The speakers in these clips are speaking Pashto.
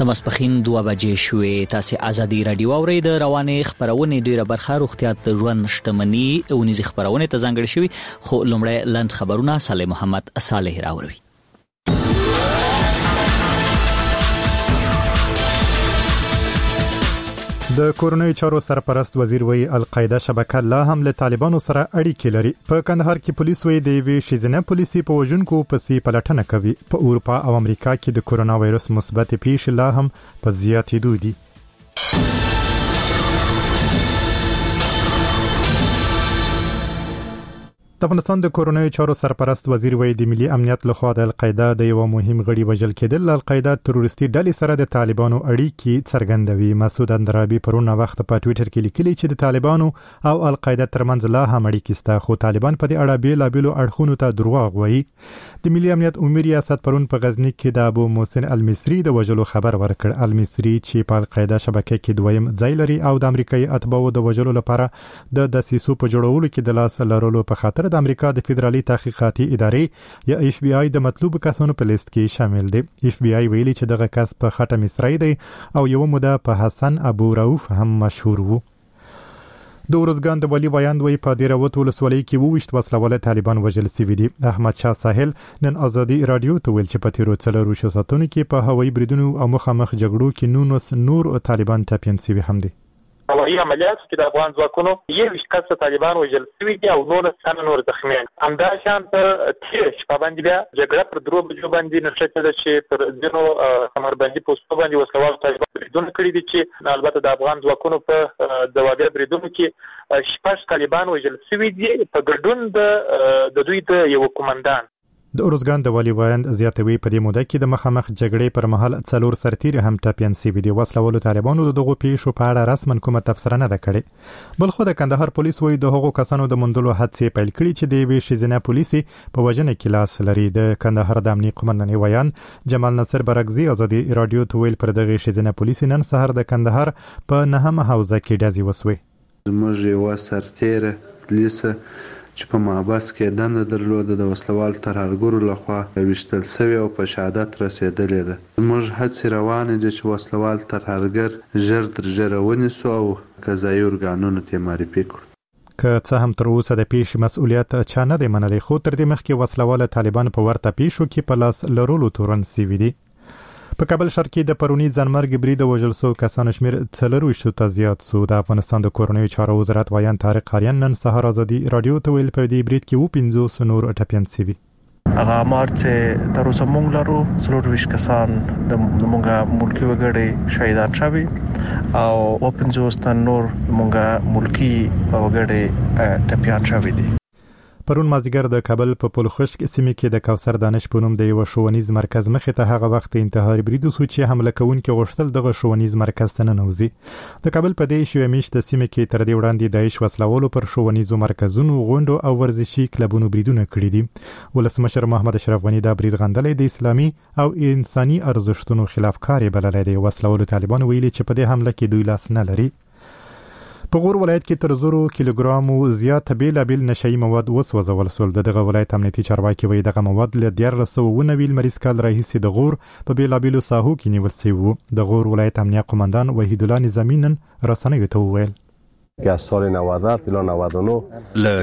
د ماسپخین 2 بجې شوې. تاسو ازادي رادیو اورئ. د روانې خبرونه ډیره برخه روغتیا د ژوند شتمنۍ او نيزي خبرونه ته ځانګړي شوی، خو لومړی لاند خبرونه صالح محمد صالح راوړي. د کورونی چارو سرپرست وزیر وی القاعده شبکه لا هم له طالبانو سره اړیکې لري. په کندهار کې پولیس وی د وی شیزنه پولیسي په وژونکو پسې پلټنه کوي. په اروپا او امریکا کې د کرونا وایرس مثبت پیښې لا هم په زیاتېدو دي. د افغانستان د کورونی چارو سرپرست وزیر وی د ملي امنیت لخوا د القاعده د یو مهم غړي وژل کېدل. القاعده تروریستي ډلې سره د طالبانو اړیکې څرګندوي. مسعود اندرابي پرون وخت په ټوئیټر کې لیکلي چې د طالبانو او القاعده ترمنځ لا هم اړیکې شته، خو طالبان په دې اړه بیلابېلو اړخونو ته دروغ وایي. د ملي امنیت عمومي ریاست پرون په غزنی کې د ابو محسن المصری د وژلو خبر ورکړ. المصری چې په القاعده شبکه کې دویم ځای لري او د امریکایي اتباعو د وژلو لپاره د دسیسو په جوړولو کې د لاس لرلو په خاطر د امریکا د فدرالي تحقیقاتي ادارې یا اف بی آی د مطلوب کسانو په لیست کې شامل دي. اف بی آی ویلي چې دغه کس په خټه مصری دی او یو موده په حسن ابو رؤف هم مشهور وو. د ورزګان د ولی وایند وی په دیروت ولسوالۍ کې ووشت وسلواله طالبان وژل سوي دي. احمد شاه ساحل نن ازادي رادیو ته ویل چې په تیرو څلورو ساعتونو کې په هوایي بریدونو او مخامخ جګړو کې نور طالبان ټاپین سوي هم دي. هوایي عملیاتو کې د افغان ځواکونو 21 کسه طالبان وژل شوي دي او 19 نور زخمیان. همدا شان په تیر شپه باندې بیا جګړه پر 2 بجو باندې نشته چې پر ځینو کمربندي پوسټو باندې وسلوال طالبان بریدونه کړي دي چې البته د افغان ځواکونو په دوادي بریدونو کې شپږ طالبان وژل شوي دي په ګډون د دوی د یو کمانډان. د ارزګان د والی وایند زیاتوي په دې موده کې د مخامخ جګړې پر مهال 4 سرتیري هم ټاپین سوي دي. وسلوالو طالبانو دغه پیښو په اړه رسمن کومه تفسیر نه ده کړې. بل خو د کندهار پولیس وایي د هغو کسانو د مندلو هڅې پیل کړي چې د وی شیزنه پولیسي په وجنه کې لاس لري. د کندهار د امنیت قومندان ویان جمال نصر برغزي ازادي رادیو ته ویل پر دغه شیزنه پولیسي نن سهار د کندهار په نهمه حوزه کې ډزې وسوي. زموږ یو سرتیره پولیس چې په محبس کې دنده درلوده د وسلوال ترهګرو لخوا وشتل شوی او په شهادت رسیدلې ده. موږ هڅې روانې دي چې وسلوال ترهګر ژر تر ژره ونیسو او قضایي ارګانونو ته معرفي کړو. که څه هم تر اوسه د پیښې مسؤلیت چا نه دی منلی، خو تر دې مخکې وسلوال طالبان په ورته پیښو کې په لاس لرلو تورن سوي دي. په کابل ښار کې د پرونی ځانمرګ برید وژل شو کسانو شمیر 40 ته زیات سو. د افغانستان د کورنۍ چارو وزارت وایان طارق قاریان نن سهار ازادي رادیو ته ویل په دې برید کې 15 نور ټاپین سوي. هغه مارچ تر اوسه مونږ لرو 40 کسان د مونږه ملکی وګړي شهیدان شوي او 15 تن نور مونږه ملکی وګړي ټاپیان شوي دي. پرون مازیګر د کابل په پلخشک سیمه کې د کوثر دانش په نوم د یو ښوونیز مرکز مخې ته هغه وخت انتحاري برید وشو چې حمله کوونکي غوښتل دغه ښوونیز مرکز ته ننوځي. د کابل په دې شوې میاشت سیمه کې تر دې وړاندې داعش وسلوالو پر ښوونیزو مرکزونو غونډو او ورزشي کلبونو بریدونه کړي دي. ولسمشر محمد اشرف غنی دا برید غندلې د اسلامي او انساني ارزښتونو خلاف کار بللی دی. وسلوالو طالبان ویلي چې په دې حمله کې دوی لاس نه لري. په غور ولایت کې تر 100 کیلوګرامو زیات بیلابیل نشئی مواد وسوځول شول. دغه ولایت امنیتي چارواکي وایي دغه مواد له 1490 لمریز کال راهیسې د غور په بیلابیلو ساحو کې نیول شوي وو. د غور ولایت امنیت قومندان وحید الله نظامی نن رسنیو ته وویل که از سال 90 الی 99 له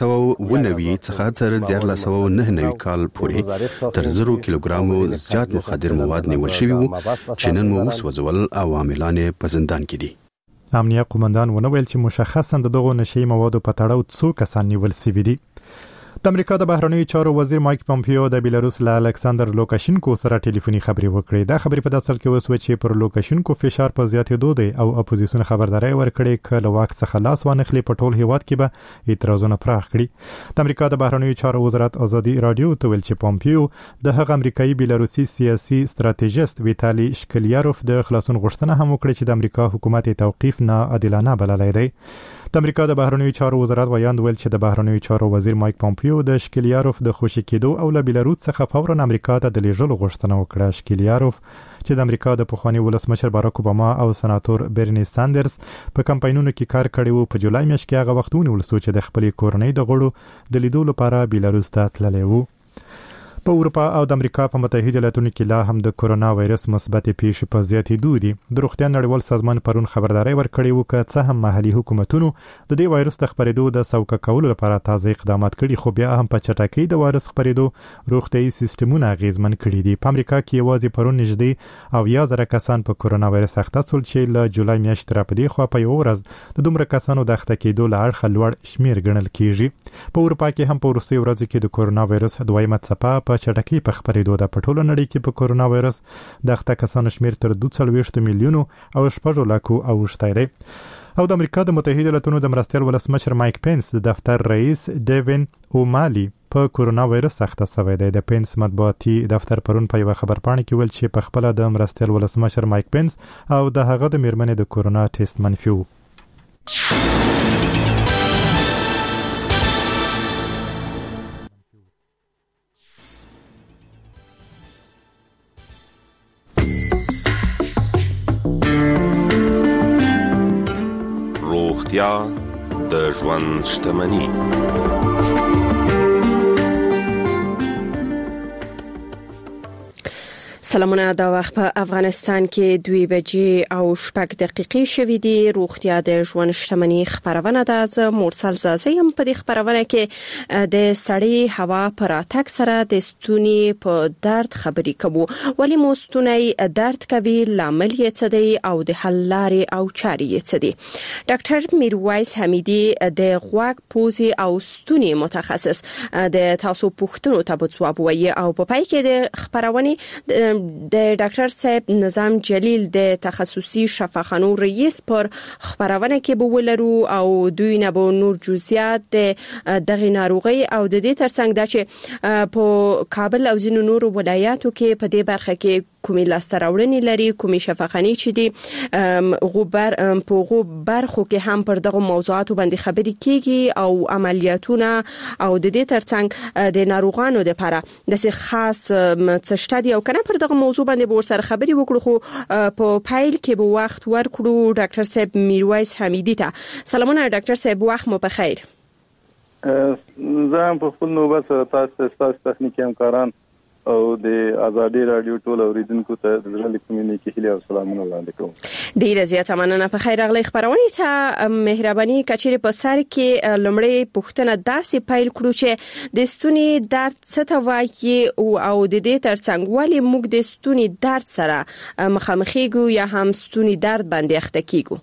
1490 څخه تر 1499 کال پورې تر 100 کیلوګرامو زیات مخدر مواد نیول شوي وو چې نن مو وسوځول او عاملان په زندان کې دي. امنیت قومندان ونه ویل چې مشخصا دغه نشئی موادو په تړاو څو کسان نیول شوي دي. د امریکا د بهرنیو چارو وزیر مایک پامپیو د بیلاروس له الکساندر لوکاشینکو سره ټلیفوني خبرې وکړې. دا خبرې په داسل کې وسوه چې پر لوکاشینکو فشار په زیاتېدو دی او اپوزیسیون خبرداري ورکړې چې له واک څخه لاس وانخلي په ټول هیواد کې به اعتراضونه پراخ کړي. د امریکا د بهرنیو چارو وزارت ازادي رادیو ته ویل چې پامپیو د هغه امریکایي بیلاروسي سیاسي ستراتیژیست ویتالي شکلیاروف د خلاصون غوښتنه هم وکړه چې د امریکا حکومت توقیف نه عادلانه بللی دی. د امریکا د بهرنیو چارو وزارت ویاند ویل چې د بهرنیو چارو وزیر مایک پامپیو د شکلیاروف د خوشی کېدو او له بیلاروس څخه فورا امریکا ته د لیږلو غوښتنه وکړه. شکلیاروف چې د امریکا د پخوانی ولسمشر باراک اوباما او سناتور برنی ساندرز په کمپاینونو کې کار کړی وو، په جولای میاشت کې هغه وختونه ولسو چې د خپلې کورنۍ د غړو د لیدو لپاره بیلاروس ته تللی وو. په اروپا او د امریکا په متحده ایالاتونو کې لا هم د کورونا وایرس مثبت پیښې په زیاتېدو دي. د روغتیا نړیوال سازمان پرون خبرداري ورکړې و چې څه هم محلي حکومتونو د دې وایرس د خپرېدو د سوکه کولو لپاره تازه اقدامات کړي، خو بیا هم په چټکۍ د وایرس خپرېدو روغتيایي سیستمونه اغیزمن کړي دي. په امریکا کې یوازې پرون نږدې 10,000 کسان په کورونا وایرس اخته شول چې له جولای میاشتې راپدې خو په یو ورځ د دومره کسانو د اخته کېدو له اړخه لوړ شمیر ګڼل کیږي. په اروپا کې هم په وروستیو ورځو کې د کورونا وایرس دویمه څپه په چټکۍ په خپرېدو ده. په ټوله نړۍ کې په کورونا وایرس د اخته کسانو شمیر تر 240 میلیونو او 6 لکو اوښتی دی. او د امریکا د متحده ایالاتونو د مرستیال ولسمشر مایک پینس د دفتر رئیس ډیوین اومالي په کورونا وایرس اخته شوی دی. د پینس مطبوعاتي دفتر پرون په یو خبرپاڼه کې ویل چې په خپل د مرستیال ولسمشر مایک پینس او د هغه د میرمنې د کورونا ټیسټ منفي و. روغتیا د ژوند شتمني. سلامونه، دا وخت په افغانستان کې 2 بجې او 6 دقیقې شوې دي. روغتیا د ژوند شتمني خبرونه ده. زه مرسل زازه يم. په دې خبرونه کې د سړې هوا پر اتک سره د ستوني په درد خبرې کوو. ولی مو ستوني درد کوي، لامل یې څه دی او د حل لارې او چارې یې څه دي؟ ډاکټر میرویس حمیدي د غوږ، پوزې او ستوني متخصص د تاسو پوښتنو ته ځواب وایي او په پای کې د خبرونه د ډاکټر صاحب نظام جلیل د تخصصي شفاخانو رئیس پر خبرونه کې به ولرو او دوی نه به نور جزئیات دغه ناروغي او د دې ترڅنګ د چې په کابل او ځینو نورو ولایاتو کې په دې برخه کې کومې لاسته راوړنې لري، کومې شفاخانې چې دي غوبر په برخو کې هم پر دغه موضوعاتو باندې خبرې کیږي او عملیاتونه او د دې ترڅنګ د ناروغانو لپاره د خاص څشتدي او کنه پر دغه موضوع باندې به سره خبرې وکړو. خو په پایل کې به وخت ورکړو ډاکټر صاحب میرویس حمیدي ته. سلامونه ډاکټر صاحب، وخت مو په خیر. زه په خپل نوبت سره تاسو تخنیکی همکاران او د آزادي رادیو ټول اوریدونکو ته د زړه کومې کې هیله او سلامونه وړاندې کوم. ډیره زیاته مننه. په خیر راغلی. خبرونه ته مهرباني کچېره په سر کې لمړی پوښتنه داسې پایل کړو چې د ستوني درد څه ته وایي او د دې ترڅنګ ولې موږ د ستوني درد سره مخامخېږو یا هم ستوني درد باندې اخته کیږو؟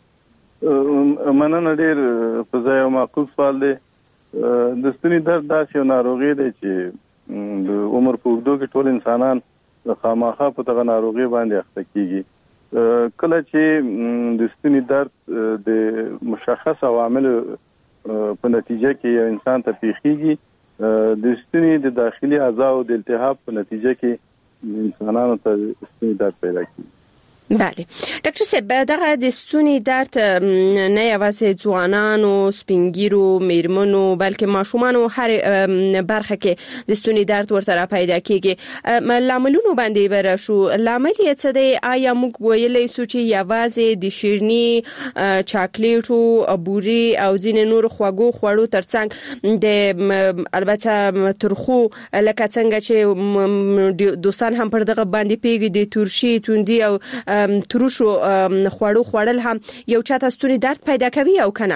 مننه، ډیر په ځای او معقول سوال دی. د ستوني درد داسې یو ناروغي دی چې د عمر په اوږدو کې ټول انسانان خامخا په دغه ناروغي باندې اخته کیږي. کله چې د ستوني درد د مشخص عوامل په نتیجه کې یو انسان ته پیښیږي، د ستوني د داخلي اعضاء د التهاب په نتیجه کې انسانانو ته ستوني درد پیدا کیږي. بله ډاکټر صاحب، دغه د ستوني درد نه یوازې ځوانانو، سپینګیرو، میرمنو بلکې ماشومانو هر برخه کې د ستوني درد ورته پیدا کیږي. لاملونو باندې ورشو، لامل یې څه دی؟ آیا موږ ویلی سو چې یوازې د شیرني، چاکلیټو، بوري او ځینې نور خواږو خوړو ترڅنګ د البته ترخو لکه څنګه چې دوستان هم پر دغه باندې پیږي د تورشي، توندي او تروشو خوړو خوړل هم یو چاته ستوني درد پیدا کوي او کنه؟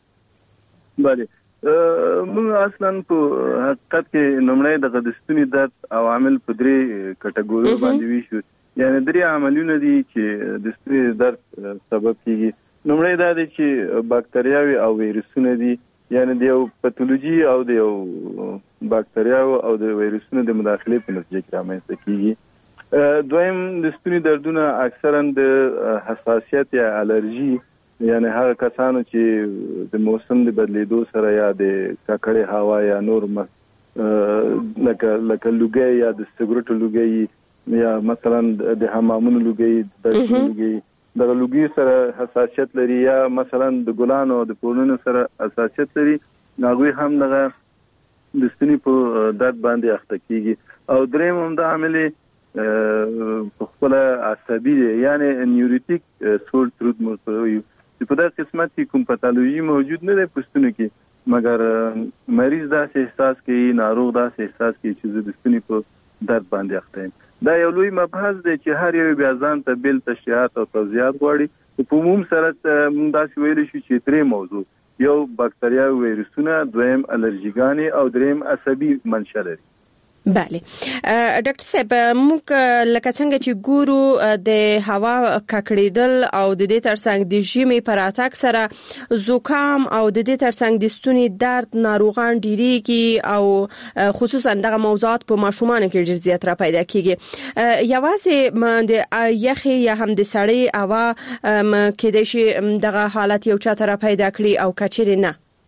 بله، موږ اصلا په حقیقت کې نومړی د ستوني درد عوامل په 3 کټګوري باندې ویشو. یعنی 3 عاملونه دي چې د ستوني درد سبب کیږي. نومړی دا دی چې باکتریاوي او ویروسونه دي، یعنی د یو پاتولوژي او د یو باکتریاوو او د ویروسونو د مداخلې په نتیجه کې رامنځته کیږي. دویم د ستوني دردونه اکثرا د حساسیت یا الرجی، یعنی هغه کسانو چې د موسم د بدلیدو سره یا د ککړې هوا یا نور لکه لوګي یا د سګریټو لوګي یا مثلا د حمامونو لوګي، د لوګي د لوګي سره حساسیت لري یا مثلا د ګلانو د پورونو سره حساسیت لري، هغه هم دغه د ستوني په درد باندې اخته کیږي. او دریم هم د عامل په خپل عصبي دی، یعنی نیوروټیک سور تروت مرتوي چې په دغه قسمت کې کوم پاتولوژي موجود نه ده په ستوني کې، مګر مریض داسې احساس کوي، ناروغ داسې احساس کوي چې زه د ستوني په درد باندې اخته یم. دا یو لوی مبحث دی چې هر یو بیا ځان ته بیل تشریحات او توضیحات غواړي. په عموم سره موږ داسې ویلی شو چې درې موضوع، یو باکتریا ویروسونه، دویم الرجیګانې او دریم عصبي منشأ لري. بله ډاکټر صاحب، موږ لکه څنګه چې ګورو د هوا ککړېدل او د دې ترڅنګ د ژمي پر راتګ سره زکام او د دې ترڅنګ د ستوني درد ناروغان ډیریږي او خصوصا دغه موضوعات په ماشومانو کې ډیر زیات را پیدا کیږي. یوازې د یخي یا هم د سړې هوا کې د شي دغه حالت یو چاته را پیدا کړي او کچېره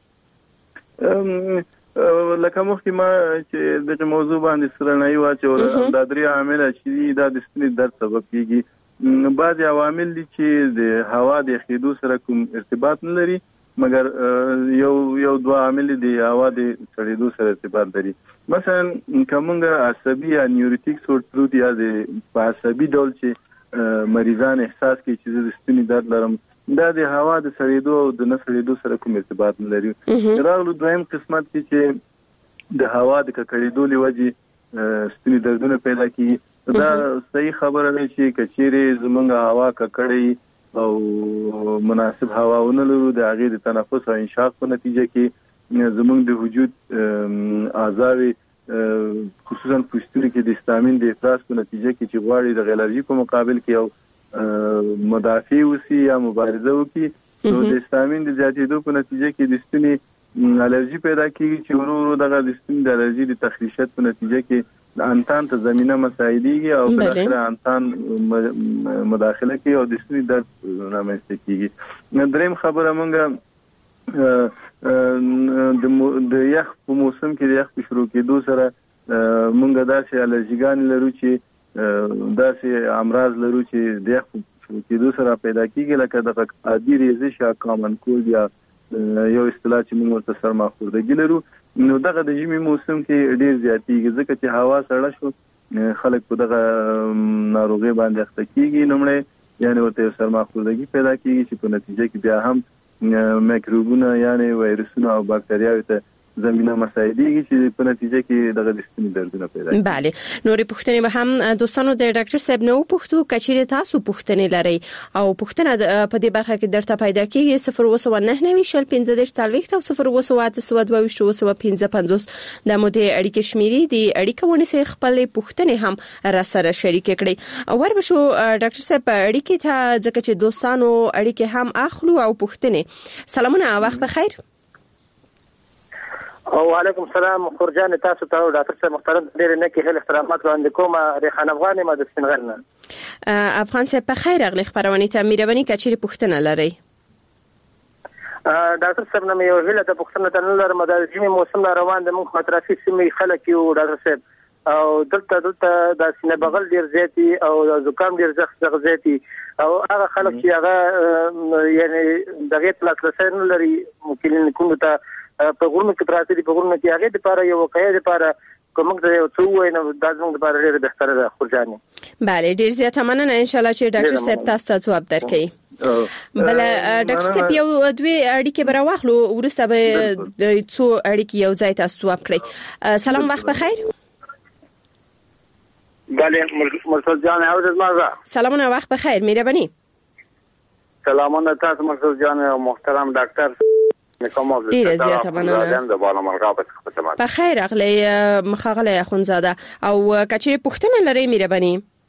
نه لکه مخکې ما چې دغه موضوع باندې سرنایي واچول، دا درې عامل چې دا د ستوني درد سبب کیږي. بعض عوامل دي چې د هوا د خېدو سره کوم ارتباط نه لري، مګر یو دوه عامل دي هوا د سړېدو سره ارتباط لري. مثلا کومه عصبي یا نیوروټیک سورت یا د عصبي ډول چې مریضان احساس کوي چې د ستوني درد لرم، دا د هوا د سړېدو او د نه سړېدو سره کوم ارتباط نه لري. راغلو دویم قسمت کې چې د هوا د ککړېدو لوجې ستوني دردونه پیدا کیږي. دا صحیح خبره ده چې کچېرې زمونږ هوا ککړې او مناسب هوا ونه لرو، د هغې د تنفس او انشاق په نتیجه کې زمونږ د وجود اعضاوې خصوصا پوستوني کې د هستامین د افراز په نتیجه کې چې غواړي د الرجي په مقابل کې یو مدافع وسی یا مبارزه وکړي، نو د هستامین د زیاتېدو په نتیجه کې د ستوني الرجي پیدا کیږي چې ورو دغه د ستوني د الرجي د تخریشت په نتیجه کې د انتان ته زمينه مساعدېږي او په اخر انتان مداخله کوي او د ستوني درد رامنځته کیږي. دریم خبره مونږه د یخ په موسم کې د یخ په شروع کېدو سره مونږه داسې الرجیګان لرو چې داسې امراض لرو چې د یخ په کېدو سره پیدا کیږي، لکه د عادي ریزش یا کامن کولد یا یو اصطلاح چې موږ ورته سرماخوردګي لرو. نو دغه د ژمي موسم کې ډیر زیاتېږي ځکه چې هوا سړه شو، خلک په دغه ناروغي باندې اخته کیږي. نومړی یعنی ورته سرماخوردګي پیدا کیږي چې په نتیجه کې بیا هم میکروبونه یعنی وایرسونه او باکتریاوې ته زمينه مساعدېږي چې په نتیجه کې دغه د ستوني دردونه پیدا کوي. بله نورې پوښتنې به هم دوستانو د ډاکټر صاحب نو پوښتو کچېره تاسو پوښتنې لري او پوښتنه په دې برخه کې درته پیدا کیږي 01990 شل 15 40 او 01922 د مو د اړیکې شمیرې د اړیکه ونیسي خپل پوښتنې هم را سره شریک کړي. ور بشو ډاکټر صاحب اړیکې ته ځکه چې دوستانو اړیکې هم اخلو او پوښتنې. سلامونه، وخت بخیر. وعلیکم السلام خورجان، تاسو ته ډاکټر صاحب محترم ډېر نه کې هل احترامات وړاندې کوم. ریحان افغان ما د سپینغرنه. افغان صاحب په خیر اغلی خبرونه ته مهرباني کچېره پوښتنه لري. ډاکټر صاحب نو یو هله د پوښتنه ته لرم، د ژمي موسم روان د موږ مترافي سیمې خلک یو ډاکټر صاحب او دلته د سینه بغل ډیر زیاتی او زکام ډیر زغ زیاتی او هغه خلک چې هغه یعنی دغه پلاسلسه نه لري ممکن کوم ته په غوړم کې پراته دي، په غوړم کې هغه لپاره یو واقعي لپاره کوم څه یو څو وینه د ځوان لپاره ډېر بهتره ده. خورجاني بله ډېر زیاته مننه، ان شاء الله چې ډاکټر صاحب تاسو ته جواب درکړي. بل ډاکټر صاحب یو دوی اړیکې بر واخلو ورسته به څو اړیکې یو ځای تاسو جواب کړئ. سلام، وخت بخیر. بله مرسل جان او زما سلامونه، وخت بخیر، مهرباني. سلامونه تاسو مرسل جان او محترم ډاکټر. ډیره زیاته مننه. په خیر اغلی مخاغله اخونزاده او کچېره پوښتنه لري مهرباني.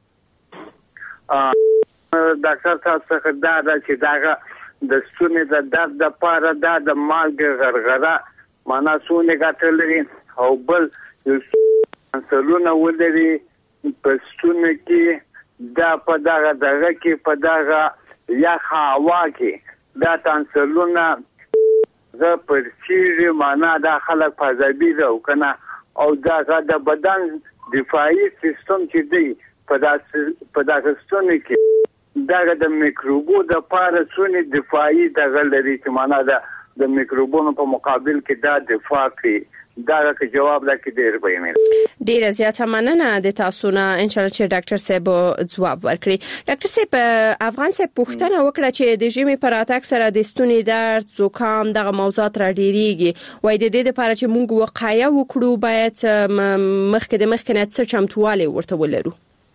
ډاکټر تاسو څخه دا چې دا د ستوني د درد لپاره د مالګ غرغره معنا څونه ګټه لري او بل انسولین ولري په ستوني کې دا په دغه کې په دغه یخ هوا کې دا انسولین زه پر چیرې معنا دا خلک فاضابي ده او کنه او دا د بدن دفاعي سیستم چې دی په داسې ستوني کې دا د میکروبو د پاره څونه دفاعي دغه لري چې معنا د میکروبونو په مقابل کې دا دفاع کوي. دا که جواب لکه ډیر به مې ډیره زیاته مننه د تاسو نه ان شاء الله چې ډاکټر صاحب ځواب ورکړي. ډاکټر صاحب افغان صاحب پوښتنه وکړه چې د ژمي پر اتاک سره د ستوني درد، زکام دغه موضوعات را ډیریږي. وای د دې لپاره چې موږ وقایه وکړو باید مخکې د مخکنه څه چمتواله ورته ولرو.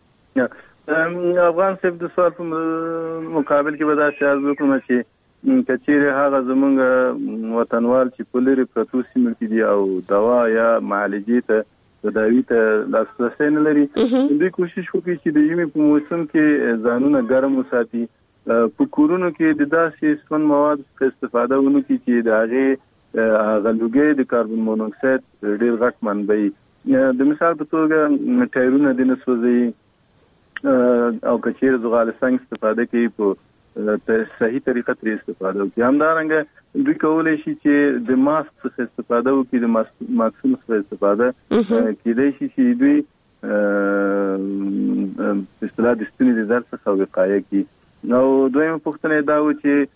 افغان صاحب د سوال په مقابل کې به دا شاید وکړم چې کچېره هغه زمونږ وطنوال چې په لري پروتو سیمه کې دي او دوا یا معالجې ته تداوی ته لاسرسی نه لري، دوی کوشش وکړي چې د ژمي په موسم کې ځانونه ګرم وساتي، په کورونو کې د داسې سون مواد استفاده ونکړي چې د هغه غلوګي د کاربن مونوکساید ډېر غټ منبع د مثال په توګه ټایرونه د نسوځي او کچیر زغال څنګه استفاده کوي په صحیح طریقه تر استفاده کوي. همدارنګه دوی کولای شي چې د ماسک څخه استفاده وکړي، د ماسکونو څخه استفاده کیدای شي چې دوی اصطلاح د ستوني د درد څخه وقایه کوي. نو دویمه پوښتنه دا و چې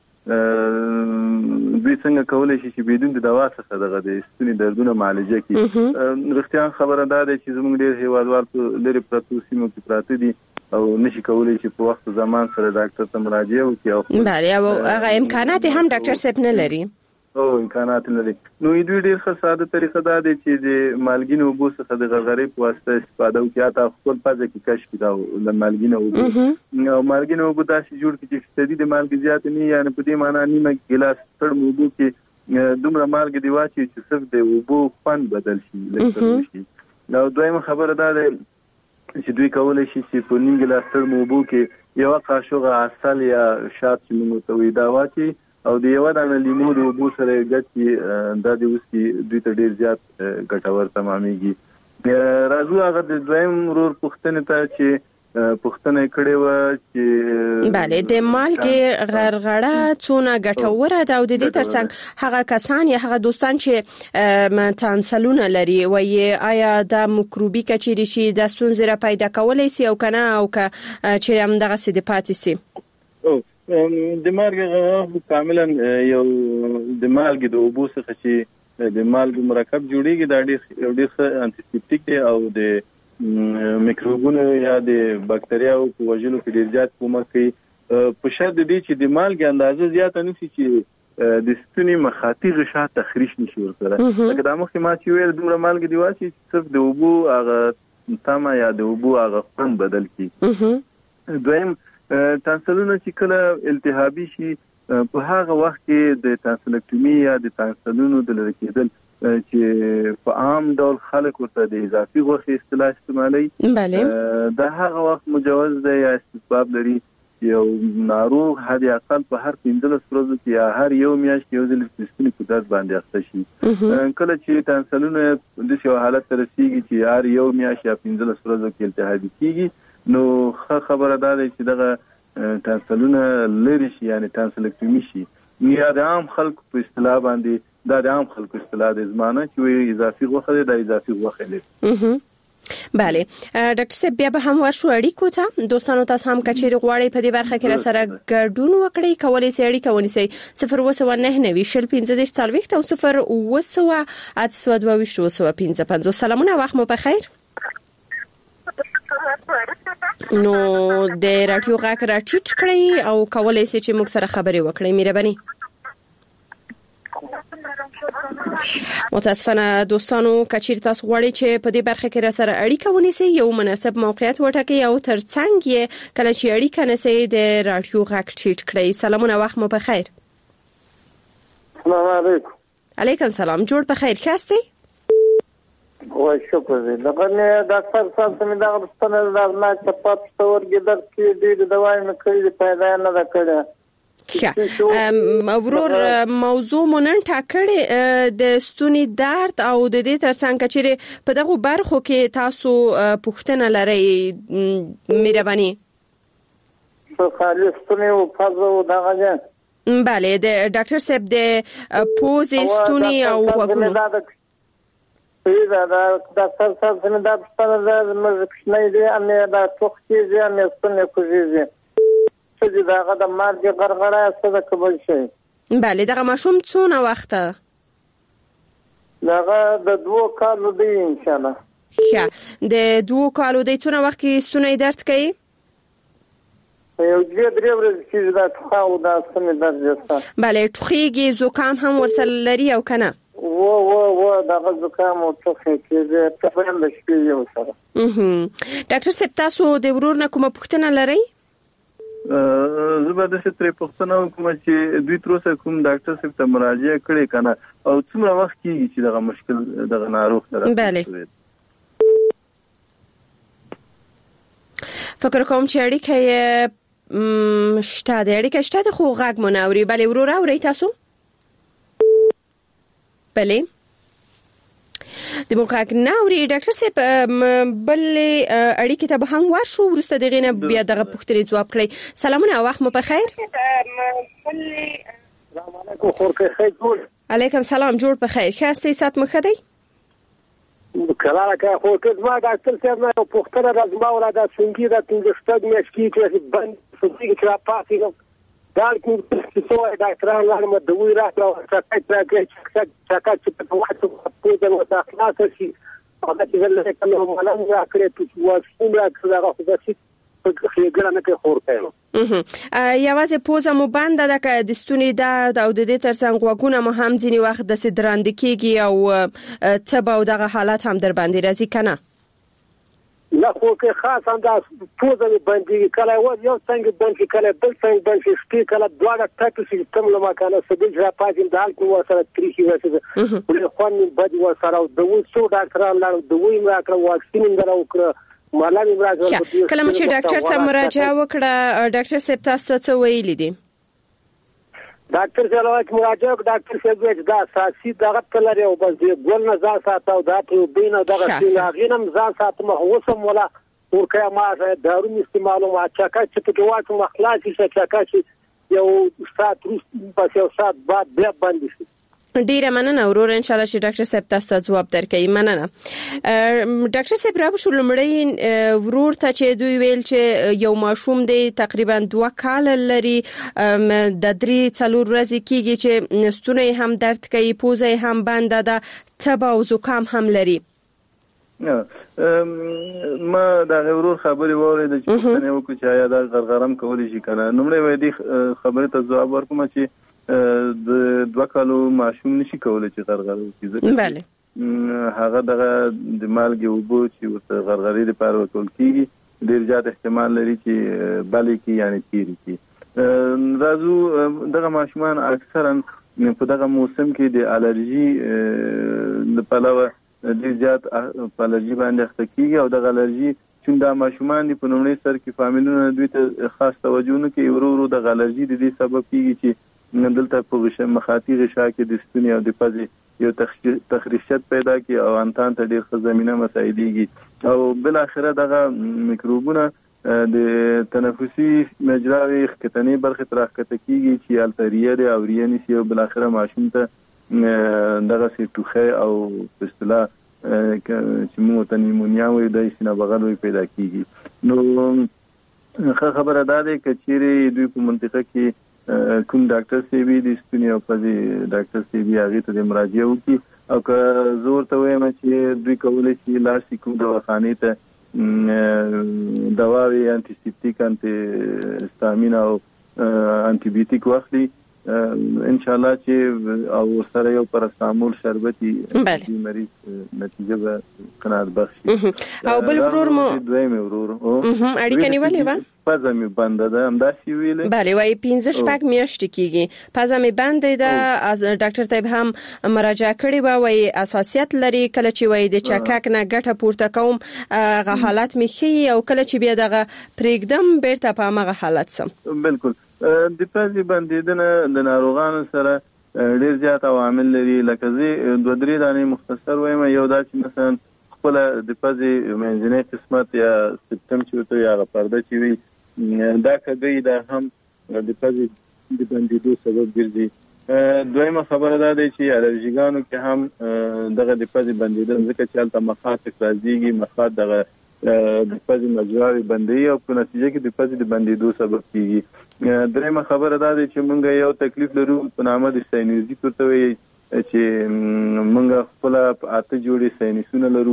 دوی څنګه کولای شي چې بدون د دوا څخه د ستوني دردونو معالجه کړي. رښتیا خبره ده چې زموږ ډېر هیوادوال په لري پروتو سیمو کې پراته دي او نشي کولای چې په وخت زمان سره ډاکټر ته مراجعه وکړي. بله او هغه امکانات هم ډاکټر صاحب نه لري. امکانات نه لري. نو دوی ډېر ښه ساده طریقه دا دی چې د مالګینو اوبو څخه د غرغرې په واسطه استفاده وکړي، حتی خپل پزه کې کشف کړي دا د مالګینو اوبو او مالګینو اوبو داسې جوړ کړي چې شدید مالګ زیات نه، یعنی په دې معنی نیمه ګلاس تړم اوبو کې دومره مالګ دی واچي چې صرف د اوبو خوند بدل شي لکه شي. نو دویمه خبره دا ده چې دوی کولای شي چې په نیم ګلاس تړم اوبو کې یو قاشوغه عسل یا شات چې موږ ته وی دا واچي او د یو دانه لیمو د اوبو سره ګډ دا د وسکي دوی ته ډیر زیات ګټور تمامېږي. راځو هغه د دویم رور پوښتنه ته چې پوښتنه کړې و چې bale د مالګې غرغړه څونه ګټوره ده او د دې ترڅنګ هغه کسان یا هغه دوستان چې تانسلونه لري وایي آیا د میکروبي کچېری شي د ستونزې را پیدا کولای شي او کنه او چې هم دغه سي د پاتې سي. د مالګې کاملا یو د مالګې د اوبو څخه چې د مالګې مرکب جوړیږي دا ډېر انټيسپټیک دی او د میکروبونو یا د بکټریاو په وژلو کې ډېر زیات کومک کوي. په شرط دی چې د مالګې اندازه زیاته نشي چې د ستوني مخاطي غشا تخریش نشي ورسره. لکه دا مخکې ما چې ویل دومره مالګې دی واسي صرف د اوبو هغه تمه یا د اوبو هغه خوند بدل کی. دویم تانسلونه چې کله التهابي شي په هغه وخت کې د تانسلکټومي یا د تانسلونو د لرې کېدل چې په عام ډول خلک ورته د اضافي غوښې اصطلاح استعمالوي. دا هغه وخت مجوز دی یا استحباب لري یو ناروغ حد اقل په هر 15 ورځو کې یا هر یو میاشت یو ځل د ستوني په درد باندې اخته شي. کله چې تانسلونه د شو حالت رسیږي چې هر یو میاشت یا 15 ورځو کې التهابي کیږي نو خبره ده چې دغه تانسلونه لري شي یعنی تانسلکټومي شي. یا د عام خلکو په اصطلاح باندې دا د عام خلکو اصطلاح د زمانه چې اضافي غوښه ده د اضافي غوښه لري. bale ډاکټر صاحب بیا به هم ورشو اړیکو ته دوستانو تاسو هم کچېری غواړي په دې برخه کې را سره ګډون وکړي کولای شئ اړیکه ونیسئ 0299015 سلامونه وخت مو په خیر. نو د رادیو غاک را ټیټ کړئ او کولای شئ چې موږ سره خبرې وکړئ مهرباني. متاسفانه دوستانو کچیر تاسو غواړئ چې په دې برخه کې را سره اړیکه ونیسئ یو مناسب موقعیت وټاکئ او ترڅنګ یې کله چې اړیکه نسئ د رادیو غاک ټیټ کړئ. سلامونه وخت مو په خیر. السلام علیکم. علیکم سلام. جوړ په خیر کاستئ؟ وای شکر دې. دغه ډاکټر صاحب ته مې دا غوښتنه ده ما چې پات ستورګې درد کې دې دوايي نه کړې پیدا نه ده کړې. ورور موضوع مونږ ټاکړې د ستوني درد او د دې ترڅنګ چې په دغه برخو کې تاسو پوښتنه لرئ مهرباني. خالص ستوني او فازو دغه bale د ډاکټر صاحب د پوزې ستوني او وګونو دا ډاکټر صاحب څنګه دا ستنه د مزکشنې دي امه دا توختي دي امه ستنه کوزي چې دا د مارګ غرغړه څه کول شي. bale دغه ماشوم څونه وخت دغه د 2 کال دی ان شاء الله. ښه د 2 کالو د څونه وخت کې ستونی درد کوي؟ یو درې ورځې چې دا ټوخه دا ستونی درد جسته. بله ټوخیږي، زکام هم ورسره لري او کنه؟ و دا زکام او ټوخه کې تقریبا د شپې یو سره. ډاکټر صاحب تاسو د ورور نه کومه پوښتنه لرئ؟ زه به د ستري پښتنه کوم چې دوی تر اوسه کوم ډاکټر صاحب ته مراجعه کړې کنه او څومره وخت کیږي چې دغه مشکل دغه ناروغ سره؟ بله فکر کوم چې اړیکه شته د اړیکه شته د خو غږ منوري. بله ورور اوري تاسو؟ بله د موقعک ناوري. ډاکټر صاحب بل اړیکه ته به هم ورشو ورسته دغه نه بیا دغه پوښتنې جواب کړئ. سلامونه، وخت مو په خیر. السلام علیکم. خور کې خیر جوړ. علیکم سلام، جوړ په خیر. ښه سیاست مخ دی؟ کله راکه خو کې ما ډاکټر صاحب نه پوښتنه راځم او را د څنګه د تنګشتګ مېشکی چې بند څنګه چې پاتې دا چې څو ډاکټران لارم د وی راځي چې په وخت په دغه تخلاص شي هغه چې له کومه مالم راکړي چې واکسین راکړي هغه خو چې په ګرانه کې خور کوي. یوازې پوزه مو بنده ده د ستوني درد او د دې ترڅنګ غوږونه مو هم ځینی وخت د سدراند کېږي او تب او دغه حالات هم در باندې راځي کنه؟ لا خو کې خاص انداز پوزه باندې کله یو څنګه باندې کله بل څنګه باندې شپې کله دواړه ټاکل شي کوم لمه کله سبل را پاتې د حال کو سره تریخي وسه ولې خوان بد و سره د وڅو ډاکټرانو لاره د وې راکړه واکسین درو کړ مالامي راځي. کله چې ډاکټر ته مراجعه وکړه ډاکټر صاحب تاسو څه ویلي دي؟ ډاکټر صاحب مراجعه ډاکټر صاحب دا اساسي دغه تلري او بس ګول نه ځان ساتو دا ته بینه دغه چې غینم ځان ساتم هوسم ولا ورکه ما دارو استعمالو ما چاکا چې په واټو مخلاصي چاکا چې یو سات پس یو سات بعد بیا باندې شي. ډیره مننه ورور، ان شاء الله چې ډاکټر صاحب تاسو جواب درکړي. مننه. ډاکټر صاحب را بشو لمړی ورور ته چې دوی ویل چې یو ماشوم دی تقریبا 2 کال لري د 3-4 ورځې کېږي چې ستونی هم درد کوي، پوزه هم بنده ده، تب او زکام هم لري. ما دا ورور خبري وره د چې نه وکړي چې یا دا غرغرم کولی شي کنه. نومړی وای دی خبره ته جواب ورکوم چې د 2 کالو ماشوم نشي کولای چې غرغره وکړي. بله هغه دغه د مالګي وبو چې ورته غرغري لپاره ورکول کیږي ډیر زیات احتمال لري چې بالي کې یعنی تیری کې راځو. دغه ماشومان اکثرا په دغه موسم کې د الرجی د پلوه ډیر زیات په الرجی باندې اخته کیږي او دغه الرجی چې دا ماشومان په نومړي سر کې فامیلونه دوی ته خاص توجه نه کوي ورو د الرجی د دې سبب کیږي چې دلته په مخاطی غشا کې د ستوني او د پزې یو تخریشت پیدا کی او انتان ته ډیر خزمینه مسایدېږي او بل اخره دغه میکروبونه د تنفسي مجراوي ختنې برخه ترخته کیږي چې التریه او ریانی سی او بل اخره ماشوم ته دغه سی توخه او پستلا چې مو ته نیمونیا وي د سینه بغل وي پیدا کیږي. نو خبره ده چې چیرې دوی په منطقه کې کوم ډاکټر سی بي د ستوني او پزې ډاکټر سی بي هغه ته مراجعه وکړي او که زور ته وایم چې دوی کولای شي لاسي کوم دواخانه ته دواوی انټي سیپټیک انټي هستامین او انټي بیوټیک واخلي ان شاء الله چې او سره یو پاراسټامول شربتي مریض نتیجه به قناعت بخشي. او بل ورور مو دویم ورور اړیکه نیولې و پزه می بنده ده هم داسې ویلې. بله وای 15 شپږ میاشتې کېږي پزه می بنده ده. از ډاکټر طيب هم مراجعه کړې و وای اساسیت لري کله چې وای د چکک نه ګټه پورته کوم غ حالت می خي او کله چې بیا دغه پرېګدم بیرته په هغه حالت سم. بالکل د پزې بندیدنه د ناروغانو سره ډیر زیات عوامل لري لکه زی 2-3 دانې مختصر وایم. یو دا چې مثلا خپل د پزې منځنۍ قسمت یا سپټم چې ته یا پرده چې وي دا کدی دا هم د پزې د بندیدو سبب ګرځي. دویمه خبره ده چې الرجیګانو کې هم دغه د پزې بندیدل ځکه چې البته مخاط راځيږي مخاط دغه د پزې مجراوي بندي او په نتیجه کې د پزې د بندیدو سبب کیږي. دریمه خبره ده چې موږ یو تکلیف لرو په نامه د ساینوزیت ورته وي چې موږ خپل اته جوړې ساینسونه لرو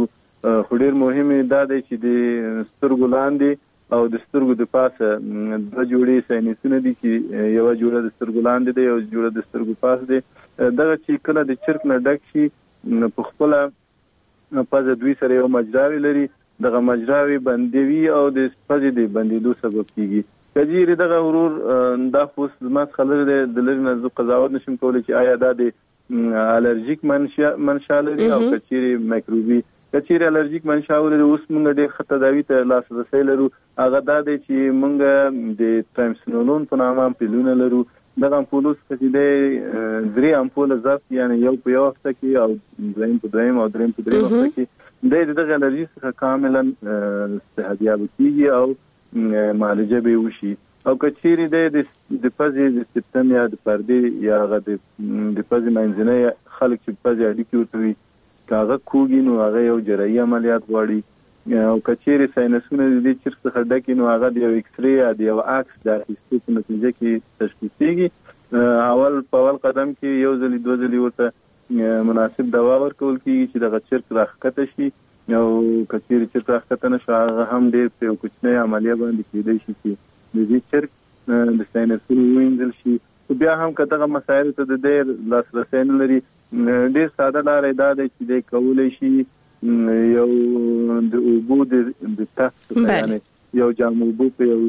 خو ډیر مهمه دا دی چې د سترګو لاندې او د سترګو د پاسه د جوړې ساينسونه دي چې یو جوړه د سترګو لاندې دی او جوړه د سترګو پاس دی دغه چې کله د چرک نه ډک شي په خپل پزه دوی سره یو مجراوي لري دغه مجراوي بندوي او د پزې د بندیدو سبب کیږي کجیری دغه ورور دا فوس زما خلل د لری نه قضاوت نشم کولای چې آیا دا د الرجیک منشا لري او کچيري میکروبي کچيري الرجیک منشا ولري اوس موږ ډېر خطرداوي ته لاس رسي لرو هغه دا دی چې موږ د ترامسینولون په نامه پیلونه لرو دغه امپولوس چې د درې امپول ضبط یعنی یو په یو هفته کې او دریم په دریم او دریم په دریم هفته کې دغه الرجی څخه کاملا استهدیاب کیږي او معالجه به وشي او کچيري د پزې د سیستم یا د پردې یا د پزې منځنۍ خلک چې پزې اړیکې ورته کاغه کوګي نو هغه یو جراحي عملیات غواړي او کچيري ساينسونه د چرګ څخه ډکې نو هغه د ایکس ری یا د یو عکس د هیستو نتیجه کې تشخیصيږي اول قدم کې یو ځلې دوه ځلې ورته مناسب دوا ورکول کیږي چې د چرګ راخته شي او کچيري چې راخته نشي هغه هم ډېر په کوچنی عملیه باندې کېدای شي چې د دې چرګ د ساينسونو وینځل شي بیا هم کته مسایل ته د ډېر لاسرسي نه لري ډېر ساده لارې دا دی چې د کولای شي یو د اوبو د تخت یعنی یو جام اوبو په یو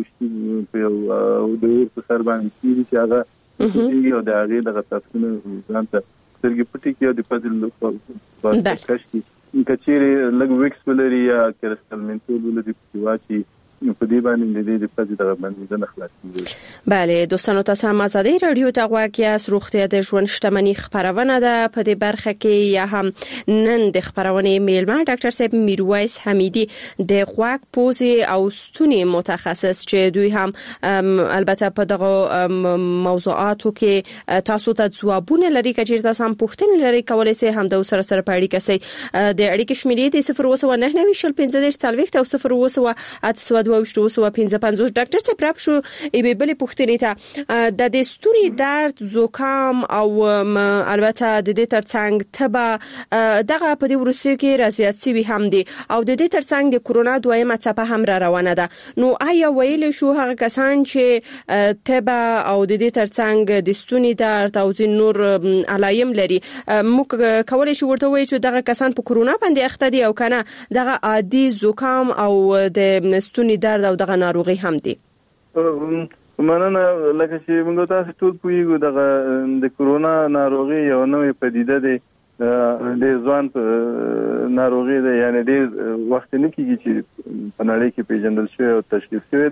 د اور په سر باندې چې هغه یو د هغه د تفصیل ځان ته سترګې پټې کې او د پزل په کشتي کچيري لګ ویکس ولري یا کرستل منتول ولري په واچي په دې باندې د پزې د باندې نه خلاصيږي بله دوستانو تاسو هم آزادي رادیو ته غواړئ روغتیا د ژوند شتمنۍ خبرونه ده په دې برخه کې یا هم نن د خبرونه میلمه ډاکټر صاحب میرویس حمیدي د غوږ پوزې او ستوني متخصص چې دوی هم البته په دغه موضوعاتو کې تاسو ته ځوابونه لري کچیر تاسو هم پوښتنې لري کولای شئ هم د سره سره پاړی کسي د اړیکې شمیرې د 0199015 15 ډاکټر صاحب راپ شو ای بل پوښتنې ته د ستوني درد زکام او البته د دې ترڅنګ تبه دغه په دې ورسې کې رضایت سوي هم دي او د دې ترڅنګ د کورونا دویمه څپه هم را روانه ده نو آیا ویل شو هغه کسان چې تبه او د دې ترڅنګ د ستوني درد او ځین نور علایم لري موږ کولای شو ورته وایو چې دغه کسان په کورونا باندې اخته دي او کنه دغه عادي زکام او د ستوني درد او دغه ناروغي هم دي مننه لکه چې موږ تاسو ټول پوهیږو دغه د کورونا ناروغي یو نوې پدیده ده د ځوان ناروغي ده یعنی د وخت نه کیږي چې په نړۍ کې پیژندل شوی او تشخیص شوی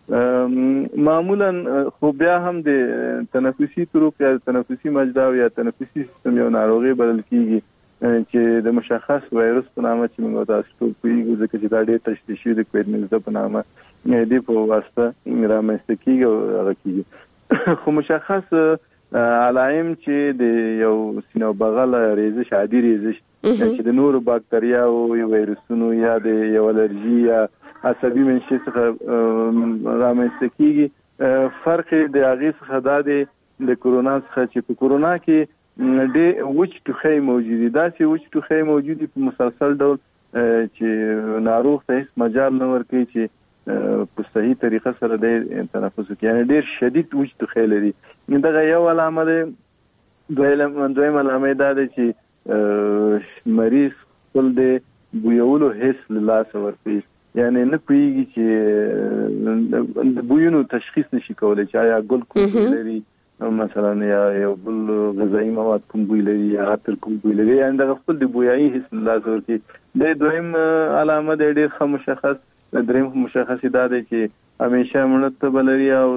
ده معمولا خو بیا هم د تنفسي طرق یا تنفسي مجرا یا تنفسي سیستم یو ناروغي بلل کیږي چې د مشخص وایروس په نامه چې موږ تاسو ټول پوهیږو ځکه چې دا ډېر تشخیص شوی د کووډ-19 په نامه د په واسطه رامنځته کیږي او هغه کیږي خو مشخص علایم چې د یو سینو بغل ریزش عادي ریزش چې د نورو باکتریا او وایروسونو یا د یو الرجی یا عصبي منشأ څخه رامنځته کیږي فرق د هغه څخه د کورونا څخه چې په کورونا کې د وچ ټوخی موجودي دا چې وچ ټوخی موجودي په مسلسل ډول چې ناروغ ته هیڅ مجال نه ورکوي چې په صحیح طریقه سره د تنفس کوي یعنی ډیر شدید وچ ټوخی لري دا یو علامه ده دویم علامه دا ده چې مریض خپل د بویولو حس لاس ورکوي یعنی نه پوهیږي چې د بویونو تشخیص نشي کولای چې آیا ګل کوم لري مثلا یا یو بل غذایی مواد کوم بوی لري یا عطر کوم بوی لري یعنی د خپل د بویایي حس لاس ورکوي د دویم علامه د ډېر مشخص دریم مشخص دا دی چې همیشه مړه بلري او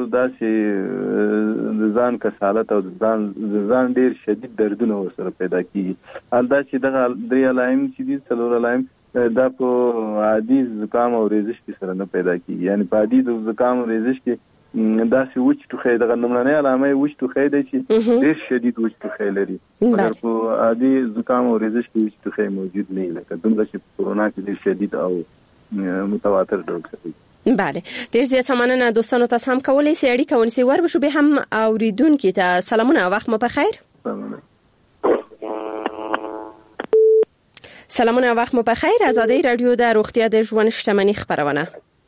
داسې د ځان کسالت او د ځان ډېر شدید دردونه ورسره پیدا کیږي الدا چې دغه درې علایم چې دي څلور علایم دا په عادي زکام او ریزش کې سره نه پیدا کیږي یعنی په عادي زکام او ریزش کې داسې وچ ټوخی دغه لومړنۍ علامه وچ ټوخی دی چې ډېر شدید وچ ټوخی لري مګر په عادي زکام او ریزش کې وچ ټوخی موجود نه لکه دومره چې په کورونا کې ډېر شدید او متواتر ډول کوي بله ډیر زیات مننه دوستانو تاسو هم کولای شئ اړیکه ونیسئ وربشو به هم اوریدونکو ته سلامونه وخت مو په خیر سلامونه، وخت مو بخیر. ازادي رادیو د روغتیا د ژوند شتمنۍ خبرونه.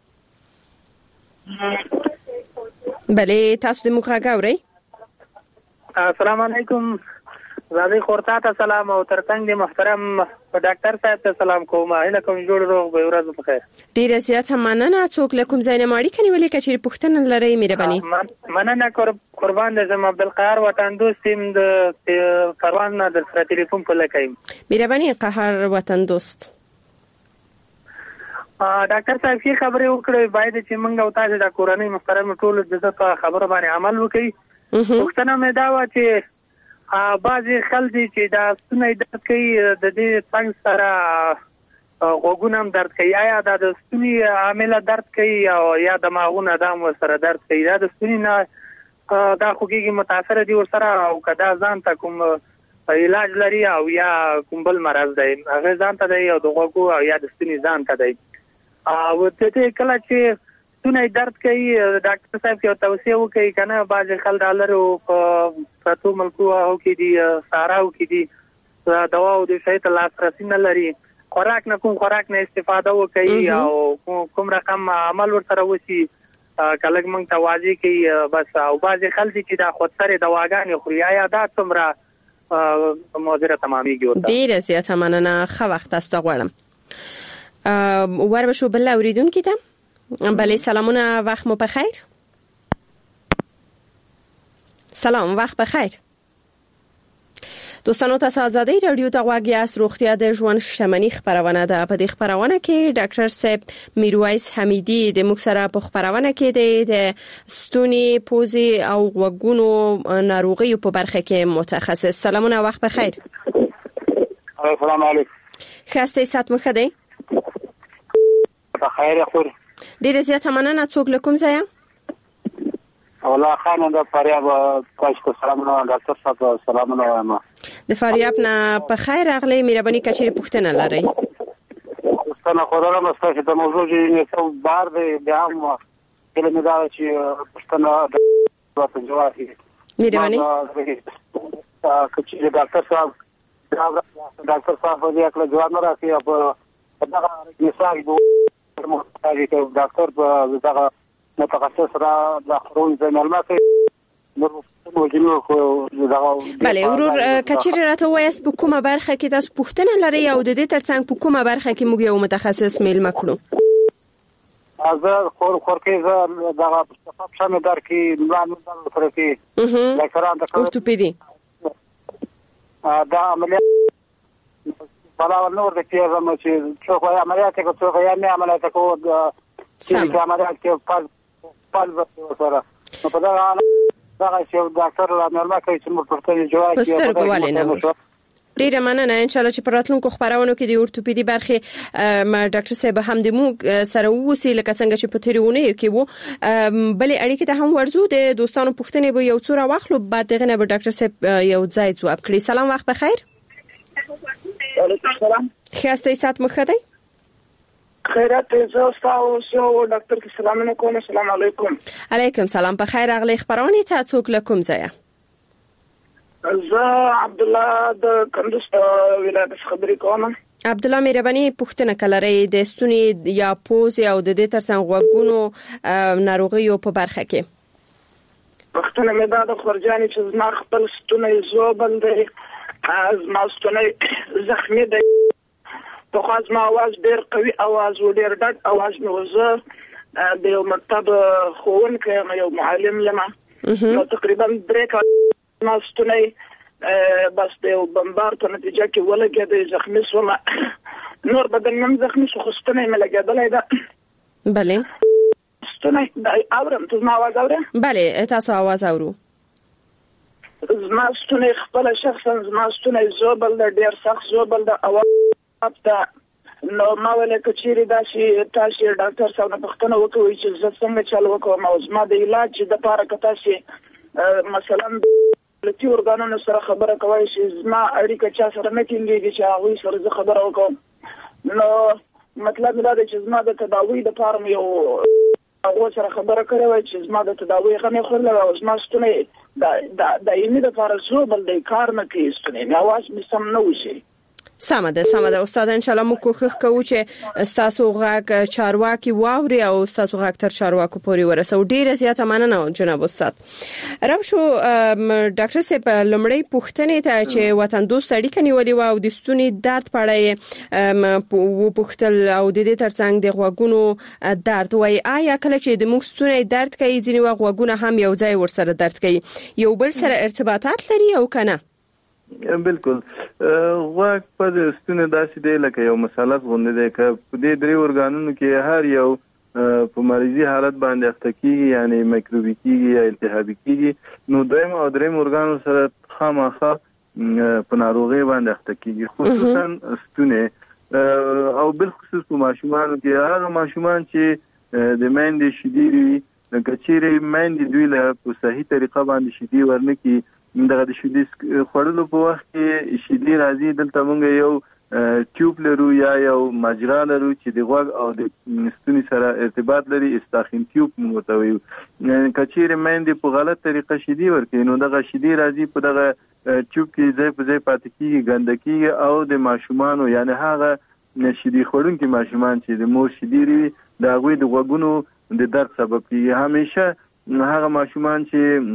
بله، تاسو د موږ غاوري. السلام علیکم. زادي خورتا ته سلام او ترڅنګ د محترم ډاکټر صاحب ته سلام کوم. هله کوم جوړ روغ به ورځ بخیر. ډیره زیاته مننه. څوک لکم زینماړي کني ولې کچې پښتنه لري مهرباني. مننه قربان د زم عبدالقهار وطن دوست تیم د کاروان د سره ټلیفون په لکایم. مهرباني قهر وطن دوست. ډاکټر صاحب کی خبرې وکړې باید چې موږ او تاسو د کورنۍ محترم ټول د خبرو باندې عمل وکړي. پښتنه مې دا و چې بعضی خلک چې دا ستونی درد کوي د دې څنګه سره غوګونه هم درد کوي، یا د ستونی عامله درد کوي او یا د ماغونه دام سره درد کوي. دا د ستونی نه دا خوږیږي متاثر دي ور سره او کدا ځان ته کوم علاج لري او یا کوم بل مرض دی هغه ځان ته دی او د غوګو او یا د ستونی ځان ته دی. او ته کله چې ستونی درد کوي ډاکټر صاحب یو توصیه وکړي کنه بعضی خلک ډالر او پراتو ملکو او کې دي ساراو کې دي دوا او د شایت لاسرسي نه لري، خوراک نه کوم خوراک نه استفاده وکړي او کوم رقم عمل ورسره وشي کله موږ توازی کوي بس. او بعضی خلک چې دا خود سره دواګانې خوري یا دا څومره موزره تمامېږي. ډیره زیاته مننه. ښه وخت تاسو ته غواړم. وربشو بل اوریدونکو ته بله، سلامونه، وقت مو بخیر. سلام، وقت بخیر. دوستانو تاسو آزادی رادیو ته غواړی از روغتیا د ژوند شتمنۍ خبرونه ده. په دې خبرونه کې ډاکټر صاحب میرویس حمیدی د موږ سره په خبرونه کې د ستوني، پوزي او غوږونو ناروغیو په برخه کې متخصص. سلامونه، وقت بخیر. السلام علیکم. خسته سات مخ دی. بخیر خور. ډیره زیاته مننه. څوک لکم زایا؟ والله خان د فاریاب تاسو سلامونه ډاکټر صاحب سلامونه وایم. د فاریاب نه په خیر اغلی مهرباني کچې پښتنه لري. پښتنه خورا مستفید د موضوع چې څو بار دی بیا هم کله دا چې پښتنه د جواب دی مهرباني کچې ډاکټر صاحب دې خپل جواب نه راکړي په دا مثال ډاکټر په دغه متخصص را د خورون معلومات بله ورور کچېر راته وایس په کومه برخه کې تاسو پوښتنه لرئ او د دې ترڅنګ په کومه برخه کې موږ یو متخصص میلمه کړو. از خورکې دغه په شمه در کې نوان سره کې ډاکټران د اورتوپیدي دا عملیات بلا نور د کیږم چې څوک عملیات کوي څوک یې نه عملیات کوي چې عملیات کې پال سره نو په دا چې ډاکټر لا نورمال کوي چې موږ پرته جواب په سترګو ولې نه ډیره مننه. ان شاء الله چې پر راتلونکو خبرونو کې د اورتوپیدي برخه ډاکټر صاحب هم د موږ سره ووسی لکه څنګه چې په تیرونه کې وو بلې اړیکې ته هم ورزو د دوستانو پوښتنې به یو څوره واخلو بعد دغه نه به ډاکټر صاحب یو ځای جواب کړي. سلام، وخت بخیر. وعلیکم السلام. خیاسته سات مخدی. خیرات زوستا او شو ډاکټر کی سلام علیکم. السلام علیکم. علیکم سلام. په خیر اغلی خبرونه ته څوک لکم زیا؟ زه عبد الله د کندوز ولایت خبرې کوم. عبد الله مهرباني پوښتنه کولای د ستوني یا پوز او د دې ترڅنګ غوږونو ناروغیو په برخه کې. پښتنه مې دا د خورجاني چې زما خپل ستوني زوبل دی از ما ستوني زخمی دی په خاص ما आवाज ډیر قوي आवाज و ډیر ډډ आवाज مې وزه د یو مکتب ښوونکی یو معلم یم نو تقریبا 3 ما ستوني بس د بمبار په نتیجه کې ولګېد زخمی شوم نور بدن مې زخمی شو خو ستوني مې لګېدلې ده. بله ستوني اورم ته ما आवाज اورم؟ بله تاسو आवाज اورو. زما ستوني خپل شخصا زما ستوني زوبل ده ډیر سخت زوبل ده اواز ده نو ما ولې کچېری دا چې تاسو ډاکټر صاحب نه پښتنه وکوي چې زه څنګه چالو وکوم او زما د علاج د لپاره کته چې مثلا لتی ورګانونو سره خبره کوي چې زما اړیکه چا سره نه کیږي چې هغه سره زه خبره وکم نو مطلب دا دی چې زما د تداوی د لپاره یو هغه سره خبره کوي چې زما د تداوی غنې خورل او زما ستونی د یمه د لپاره زو بل د کار نه کوي ستونی نو आवाज مې سم نه وشي. سمه ده استاد، ان شاء الله موږ کوښښ کوو چې تاسو غږ چارواکي واوري او تاسو غږ تر چارواکو پورې ورسو. ډیره زیاته مننه جناب استاد. رب شو ډاکټر صاحب لمړی پوښتنې ته چې وطن دوست اړیکه نیولې و او د ستوني درد پړای پوښتل او د دې ترڅنګ د غوږونو درد وای آیا کله چې د موږ ستوني درد کوي ځینې وخت غوږونه هم یو ځای ورسره درد کوي یو بل سره ارتباطات لري او کنه؟ بالکل غوږ په ستوني داسې دی لکه یو مثلث غوندې دی که په دې درې ارګانونو کې هر یو په مریضي حالت باندې اخته کیږي یعنی مایکروبي کیږي یا التهابي کیږي نو دویم او دریم ارګانو سره خامخا په ناروغي باندې اخته کیږي خصوصا ستوني او بالخصوص په ماشومانو کې هغه ماشومان چې د میندې شیدې وي لکه چیرې میندې دوی له په صحیح طریقه باندې شیدې ورنکي دغه د شیدې خوړلو په وخت کې شیدې راځي دلته موږ یو ټیوب لرو یا یو مجرا لرو چې د غوږ او د ستوني سره ارتباط لري استاخین ټیوب موږ ته وایو. کچېرې میندې په غلط طریقه شیدې ورکوي نو دغه شیدې راځي په دغه ټیوب کې ځای په ځای پاتې کېږي ګنده کېږي او د ماشومانو یعنی هغه شیدې خوړونکي ماشومان چې د مور شیدې وي د هغوی د غوږونو د درد سبب کېږي. همیشه هغه ماشومان چې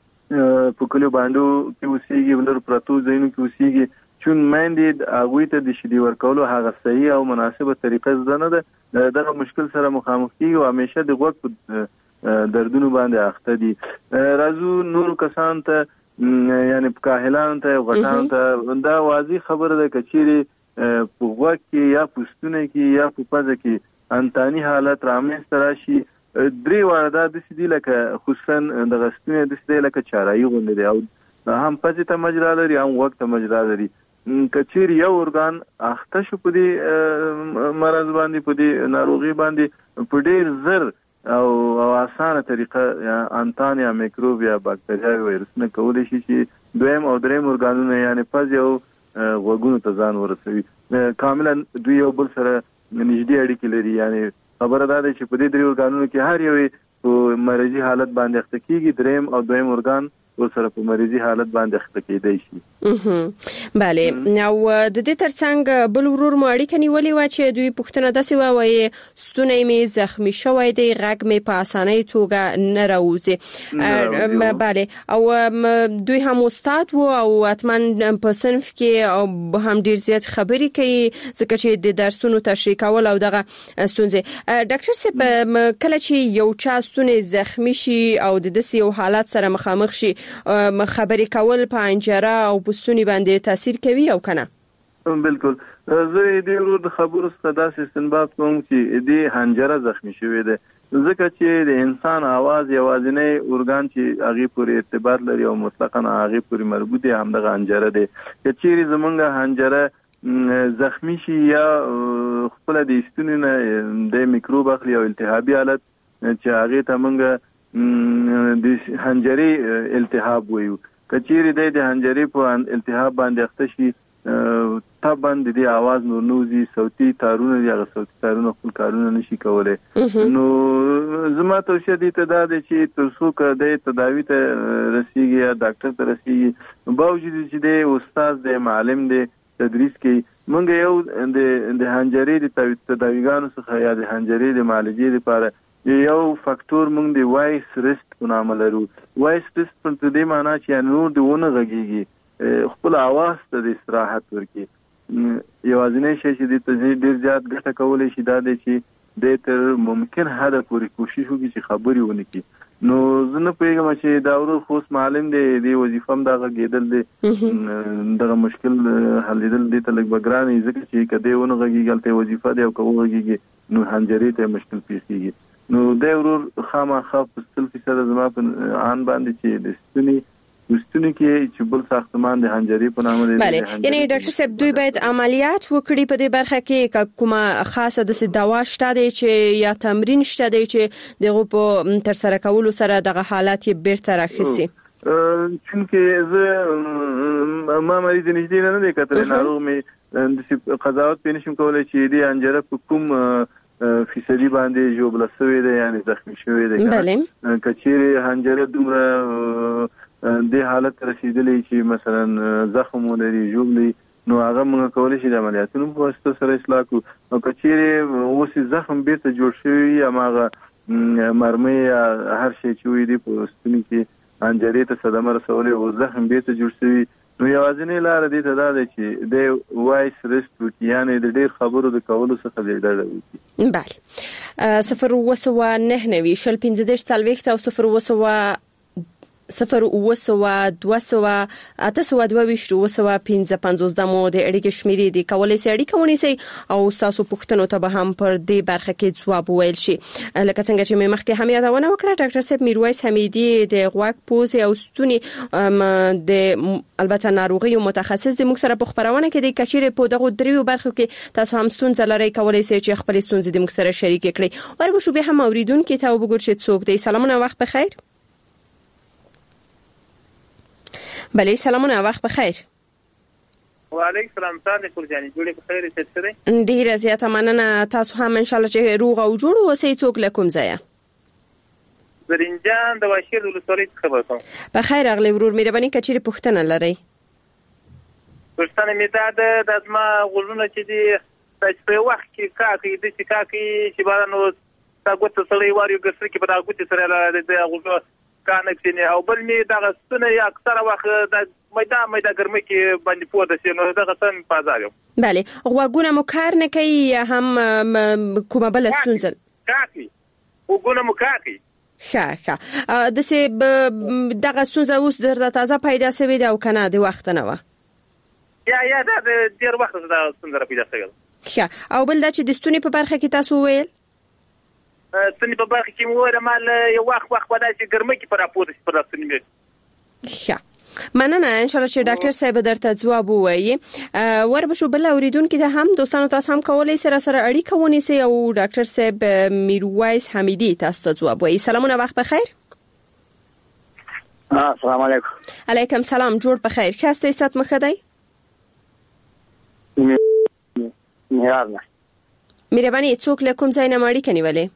په کلیو باندې کې اوسېږي ولر پراتو ځایونو کې اوسېږي چون میندې هغوی ته د شیدې ورکولو هغه صحیح او مناسبه طریقه زده نه ده دغه مشکل سره مخامخ کېږي او همیشه د غوږ په دردونو باندې اخته دي. راځو نورو کسانو ته یعنی کاهلانو ته غټانو ته دا واضح خبره ده که چیرې په غوږ کې یا په ستوني کې یا په پزه کې انتاني حالت رامنځته راشي درې واړه داسې دي لکه خصوصا دغه ستوني داسې دی لکه چارایي غوندې دی او هم پزې ته مجرا لري هم غوږ ته مجرا لري. که چیرې یو ارګان اخته شو په دې مرض باندې په دې ناروغي باندې په ډېر زر او اسانه طریقه انتان یا میکروب یا باکتریا وایرسونه کولی شي چې دویم او دریم ارګانونه یعنی پزې او غوږونو ته ځان ورسوي. کاملا دوی یو بل سره نږدې اړیکې لري یعنی خبره دا ده چې په دې درې ارګانونو کې هر یو په مریضي حالت باندې اخته کیږي دریم او دویم ارګان ورسره په مریضي حالت باندې اخته کېدای شي. بله او د دې ترڅنګ بل ورور مو اړیکه نیولې و چې دوی پوښتنه داسې وایي ستونی مې زخمی شوی دی غږ مې په اسانۍ توګه نه راوځي. بله او دوی هم استاد وو او اتمن په صنف کې او هم ډیر زیات خبرې کوي ځکه چې د درسونو تشریح کول او دغه ستونزې. ډاکټر صاحب کله چې یو چا ستونی زخمی شي او د داسې یو حالت سره مخامخ شي خبرې کول په انجره او پستونی باندې تاثیر کوي او کنه؟ بالکل زه دې ورو د خبرو څخه داسې استنباط کوم چې دې حنجره زخمی شوې ده ځکه چې د انسان आवाज یوازینی ارګان چې هغه پورې ارتباط لري او مطلقاً هغه پورې مربوط دی همدغه حنجره ده. چې چیرې زمونږ حنجره زخمی شي یا خپل د ستوني نه د میکروب اخلي او التهابي حالت چې هغه ته مونږ د حنجرې التهاب وایو کچېرې د حنجرې په التهاب باندې اخته شي طبعا د دې आवाज نور نوزي صوتي تارونه یا صوتي تارونه خپل کارونه نشي کولای. نو زما توصیه دي ته دا ده چې تاسو کده تداوی ته رسیږي یا ډاکټر ته رسیږي باوجود چې د استاد د معلم د تدریس کې مونږ یو د حنجرې د تداویګانو څخه یا د حنجرې د معالجې لپاره یو فاکتور مونږ د وایس ریسټ په نامه لرو. وایس ریسټ په دې معنی چې نور د ونه غږیږي خپل आवाज ته د استراحت ورکړي. یوازینی شی چې د ډیر زیات ګټه کولای شي دا دی چې د تر ممکن حد پورې کوشش وکړي چې خبري ونه کړي. نو زه نه پوهیږم چې دا ورو خوست معلم دی د وظیفه هم دا غږیدل دی دغه مشکل حلیدل دی ته لږ بګرانې ځکه چې کده ونه غږیږي ته وظیفه دی او کوو غږیږي نو حنجرې ته مشکل پیښیږي. نو د ورور خامخا په 100% زما په ان باندې چې د ستوني کې چې بل ساختمان د حنجرې په نامه دی. بله یعنی ډاکټر صاحب دوی باید عملیات وکړي په دې برخه کې کومه خاصه د دوا شته دی چې یا تمرین شته دی چې دغه په تر سره کولو سره دغه حالت بیرته راخسي؟ چونکه زه ما مریض نشته نه دی کتل ناروغ مې د قضاوت پېنشم کولای چې د حنجره په کوم فیصدی باندې جوړ لسوي دی یعنی زخمی شوی دی. بله کچېرې حنجره دومره د حالت رسیدلې چې مثلا زخم ولري جوړ نو هغه موږ کولای شي د عملیاتونو په واسطه سره اصلاح کړو او کچېره اوس زخم بیرته جوړ شوی یا ماغه مرمۍ هر شي چې وي دی په ستوني کې انجرې ته صدمه رسولې او زخم بیرته جوړ شوی نو یوازینی لار دې ته دا ده چې د وایس ریسټ وکړي یعنی د ډېر خبرو د کولو څخه دې ډډه وکړي. بله 0 شل 15 سالويخت او 0 200 822 مو د اړیکې شمیرې دي کولای سي اړیکه ونیسي او تاسو پوښتنو ته به هم پر دې برخه کې ځواب ویل شي. لکه څنګه چې مې مخکې هم یادونه وکړه ډاکټر صاحب میرویس حمیدي د غوږ پوزې او ستوني د البته ناروغي متخصص د موږ سره په خبرونه کې د کچېره په دغه دریو برخو کې تاسو هم ستونزه لرئ کولای سي چې خپل ستونزې د موږ سره شریک کړئ. ورغوښو به هم اوریدونکو ته وګورئ چې څوک دی. سلامونه وخت بخیر. بله سلامونه وخت بخیر. وعلیکم السلام تاسو پرځانی جوړې بخیر ست سره. ډیره زیاته مننه تاسو هم ان شاء الله چې روغ او جوړ اوسئ. څوک لکم زیا زرینجان د واشیر ولسوالۍ خبر کوم. بخیر اغلی ورور مهرباني کچېره پوښتنه لرئ. پښتنه می د ازما غوړونه چې دی په وخت کې کاکي د چې بارانو تاسو ته سړی واري ګرځي کې په دغه ګوت سره د غوړو کانکشن او بل می دغه ستنه اکثره وخت د میدا ګرمي کې باندې پوده شي نو دغه سم بازار یو. بله غوګونه مو کار نه کوي هم کومه بل ستونزه کاکي وګونه مو کاکي ښه د سه دغه ستونزه اوس درته تازه پیدا شوې ده او کنه د وخت نه و یا دا ډیر وخت دا ستونزه پیدا شوې ښه او بل دا چې د ستوني په برخه کې تاسو ویل ستوني په برخه کې مو مال یو وخت ودا چې ګرمي کې پر اپوده پر ستوني می ښه مننه ان شاء الله چې ډاکټر صاحب درته ځواب ووایي. وربشو بل اوریدونکو ته هم دوستانو تاسو هم کولای سره اړیکه ونیسئ او ډاکټر صاحب میرویس حمیدي تاسو ته ځواب وایي. سلامونه وخت بخیر. السلام علیکم. علیکم سلام جوړ بخیر. خاصه ست مخدای مهرباني مهرباني څوک له کوم ځای نه ماړی کنيولې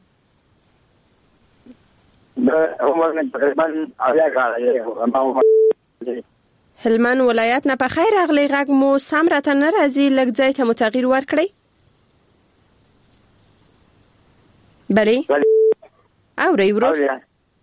هلمند ولایت نه په خیر اغلی غږ مو سم راته نه راځي لږ ځای ته متغیر ورکړئ. بله اورئ ورور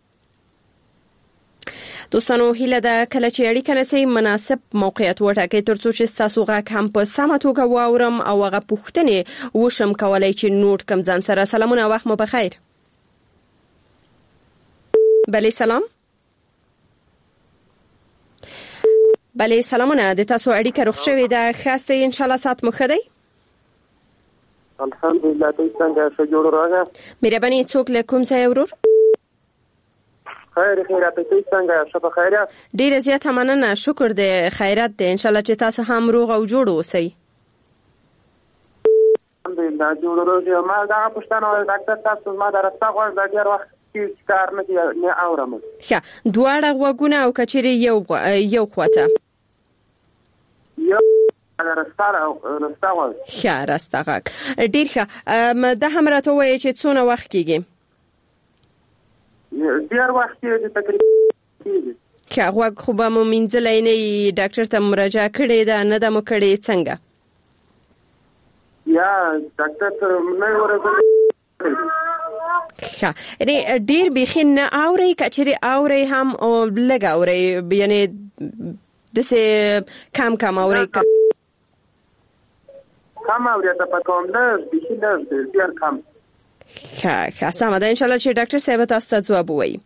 دوستانو هیله ده کله چې اړیکه نسی مناسب موقعیت وټاکئ ترڅو چې تاسو غږ هم په سمه توګه واورم او هغه پوښتنې وشم کولای چې نوٹ کم ځان سره. سلامونه وخت مو بخیر. بله سلام. بله سلامونه د تاسو اړیکه روغ شوې ده خاصه ان شاء الله سات مخ دی. الحمدلله تاسو څنګه ښه جوړ راغله. مهرباني څوک له کوم ځای ورور خیر تاسو څنګه ښه بخیر یاست. ډیره زیاته مننه شکر دې خیرات دې ان شاء الله چې تاسو هم روغ او جوړ اوسئ. الحمدلله جوړ راغله. ما دا پښتنه ډاکټر تاسو ما درسته غوړ د ډیر وخت کار نه اورم. ښه دواړه غوګونه او کچېره یو خواته یو رستاغ ښه رستاغ ډیر ښه د هم راته وایي چې څونه وخت کېږي. ډیر وخت کې تقریبا ښه غوږ خو به مو مینځلی نه ډاکټر ته مراجعه کړې ده نه ده مو کړې څنګه یا ډاکټر ته نه ورغلی. ښه ډیر بیخي نه اورئ کچېرې اورئ هم او لږ اورئ یعنی داسې کم اورئ کم اورئ ته په کوم نه بیخي نه ډیر کم. ښه سمه ده ان شاء الله چې ډاکټر صاحب تاسو ته ځواب ووایي.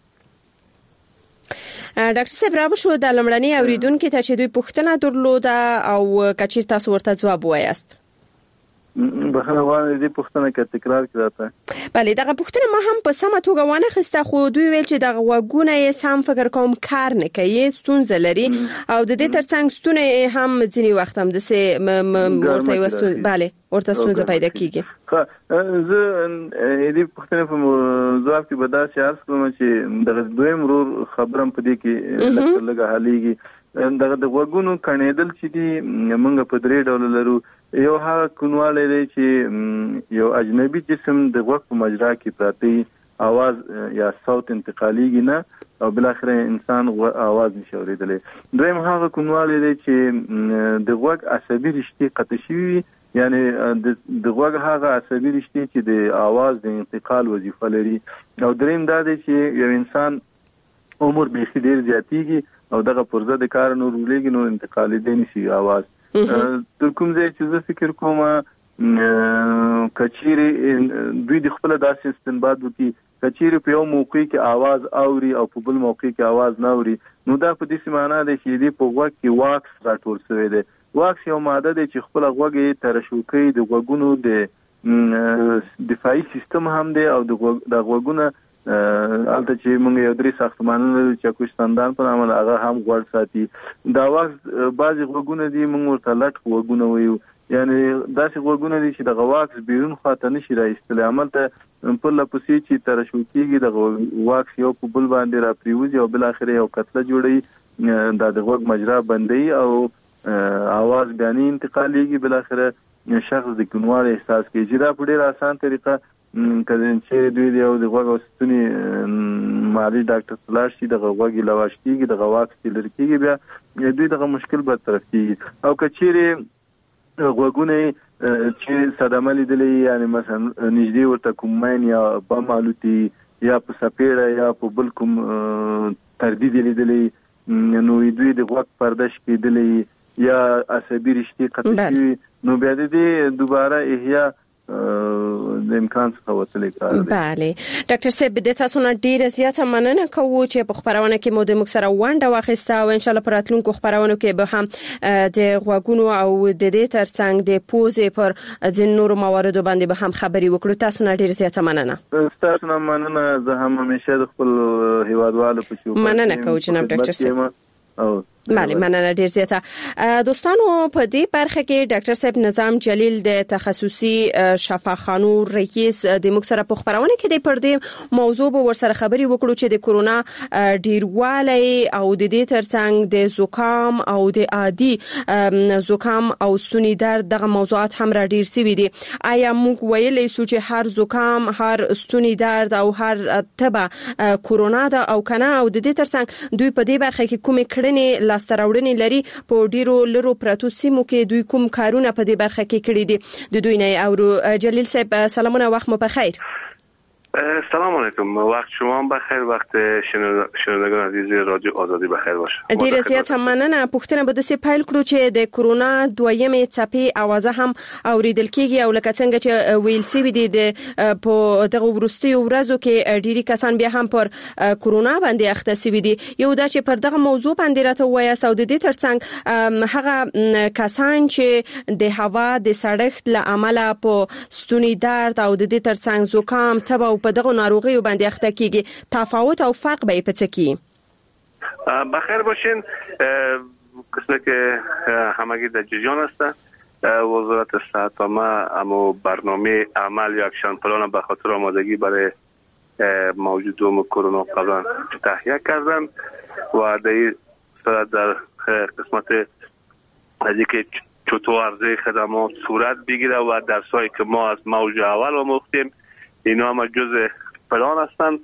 ډاکټر صاحب راوښو د لومړني اوریدونکو ته چې دوی پوښتنه درلوده او کچېر تاسو ورته ځواب وایاست. بخښنه غواړم دې پوښتنه کې تکرار کړه. بله دغه پوښتنه ما هم په سمه توګه وانه خسته خو دوی ویل چې دغه غوګونه یې سم فکر کوم کار نه کوي ستونزه لري او د دې ترڅنګ ستونه هم ځینی وخت هم د سه ورته وسو بله ورته ستونزه پیدا کیږي. زه دې پوښتنه په ځواب کې بدا شعر کوم چې دغه دویم رور خبرم په دې کې لږه حاليږي. دغه د غوګونو کڼېدل چې دي موږ په درې ډول لرو. یو هغه کونواله دی چې یو اجنبي جسم د غوږ په مجرا کې پراته आवाज یا صوت انتقالیږي نه او بل اخر انسان आवाज نشي اوریدلی. دویم هغه کوموالی دی چې د غوږ عصبي رشتې قطع شوي، یعنی د غوږ هغه عصبي رشتې چې د आवाज د انتقال وظیفه لري. او دریم دا دی چې یو انسان عمر به ډیر زیاتیږي او دغه پرزه د کار نور ولېږي نو انتقال دی نشي आवाज. تر کوم ځای چې زه فکر کوم کچيري دوی د خپل داسې استنباط وکړي کچيري په یو موقع کې आवाज اوري او په بل موقع کې आवाज نه اوري، نو دا په دې سمانه ده چې د په غوږ کې واکس راټول شوی دی. واکس یو ماده ده چې خپل غوږ ترشوکي د غوږونو د دفاعي سیستم هم دی او د غوږونو البته چې موږ یو درې ساختمانونه چې کوشتندان په نامه هغه هم غوړ ساتي. دا واکس بعضی غوږونه دي موږ ورته لټ غوږونه وایو، یعنی داسې غوږونه دي چې د غواکس بیرون خواته نشي راایستلی، عمل ته په لپسې چې ترشوکیږي د واکس یو په بل باندې را پریوزي او بل اخر یو کتله جوړي دا د غوږ مجرا بندي او आवाज بیانې انتقالیږي، بل اخر شخص د کونوال احساس کوي. چې دا په ډیر آسان طریقه کله چې دوی د غوږ او ستوني مالي ډاکټر تلاش شي د غوږ لواش کیږي د غواکس لري کیږي، بیا دوی دغه مشکل برطرف کیږي. او کچيري غوږونه چې صدمه لیدلې یعنی مثلا نږدې ورته کوم ماین یا بم الوتي یا په سپېړه یا په بل کوم تردید لیدلې، نو دوی د غوږ پردش کېدلې یا عصبي رشتې قطع شوي، نو بیا دې دوباره احیا د امکان څخه وتلی کار دی. بله ډاکټر صاحب د تاسو نه ډیره زیاته مننه کوو چې په خبرونه کې مو د مکسره ونده واخیسته او ان شاء الله پر راتلونکو خبرونو کې به هم د غوږونو او د دې ترڅنګ د پوزې پر ځین نورو مواردو باندې به هم خبري وکړو. تاسو نه ډیره زیاته مننه. تاسو نه مننه. زه هم همیشه د خپل هیوادوالو په شو مننه کوم جناب ډاکټر صاحب. بله مننه ډیر زیاته. دوستانو په دې برخه کې ډاکټر صاحب نظام جلیل د تخصصي شفاخانو رئیس د مکسره په خبرونه کې د پردې موضوع به ورسره خبري وکړو چې د کورونا ډیروالی او د دې ترڅنګ د زکام او د عادي زکام او ستوني درد دغه موضوعات هم را ډیر سوي دي. آیا موږ ویلې سو چې هر زکام هر ستوني درد او هر تبه کورونا ده او کنه، او د دې ترڅنګ دوی په دې برخه کې کومې کړنې لاستراوړنې لري په ډیرو لرو پراتو سیمو کې دوی کوم کارونه په دې برخه کې کړی دي د دوی نه او جلیل صاحب سلامونه وخت مو بخیر. سلام علیکم، وقت شما هم بخیر، وقت شنوندگان عزیز رادیو آزادی بخیر باشه. ډیر زیات مننه. پوښتنه به د سی پایل کړو چې د کورونا دویمې څپې اوازه هم اوریدل کیږي او لکه څنګه چې ویل سی وي د په دغه ورستي ورځو کې ډیری کسان بیا هم پر کورونا باندې اخته سوي دي. یو دا چې پر دغه موضوع باندې راته وایي او د دې ترڅنګ هغه کسان چې د هوا د سړښت له امله په ستوني درد او د دې ترڅنګ زکام تبه په دغه ناروغي باندې اخته کیږي، تفاوت او فرق به په څه کې؟ بخیر باشین. قسمه که همگی در جریان است، وزارت صحت عامه اما برنامه عمل یا اکشن پلان به خاطر آمادگی برای موجود دوم کرونا قبلا تهیه کردن و در این صورت در قسمت از اینکه چطور عرضه خدمات صورت بگیره و درسایی که ما از موج اول آموختیم اینا هم جز پلان هستند.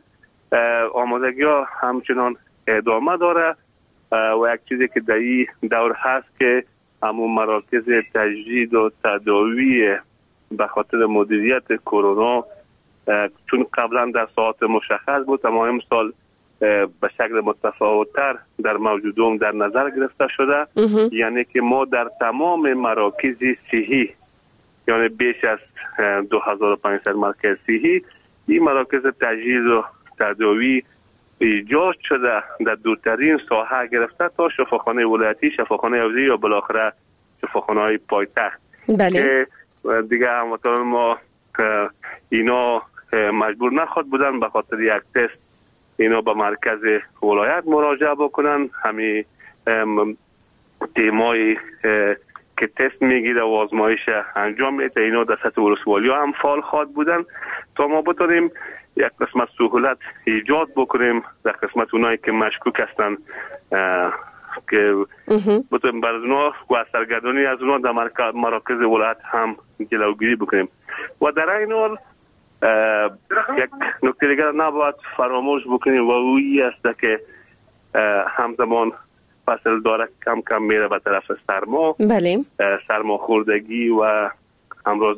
آمادگی ها همچنان ادامه داره و یک چیزی که در این دور هست که همون مراکز تجدید و تداوی به خاطر مدیریت کرونا چون قبلا در ساعت مشخص بود اما امسال به شکل متفاوت‌تر در موجودوم در نظر گرفته شده. یعنی که ما در تمام مراکز صحی یعنی بیش از 2500 مرکز صحی این مراکز تجهیز و تداوی ایجاد شده در دورترین ساحه گرفته تا شفاخانه ولایتی، شفاخانه حوزه‌ای یا بالاخره شفاخانه‌های پایتخت. که دیگه هموطنان ما اینا مجبور نخواد بودن به خاطر یک تست اینا به مرکز ولایت مراجعه بکنن. همین تیمای که تست میگیره و آزمایش انجام میده اینا در سطح ولسوالی هم فعال خواهد بودن تا ما بتونیم یک قسمت سهولت ایجاد بکنیم در قسمت اونایی که مشکوک هستن که بتونیم بر اونا و سرگردانی از اونا در مراکز ولایت هم جلوگیری بکنیم. و در این حال یک نکته دیگر نباید فراموش بکنیم و اویی است که همزمان فصل داره کم کم میره به طرف سرما. بله. سرماخوردگی و همراز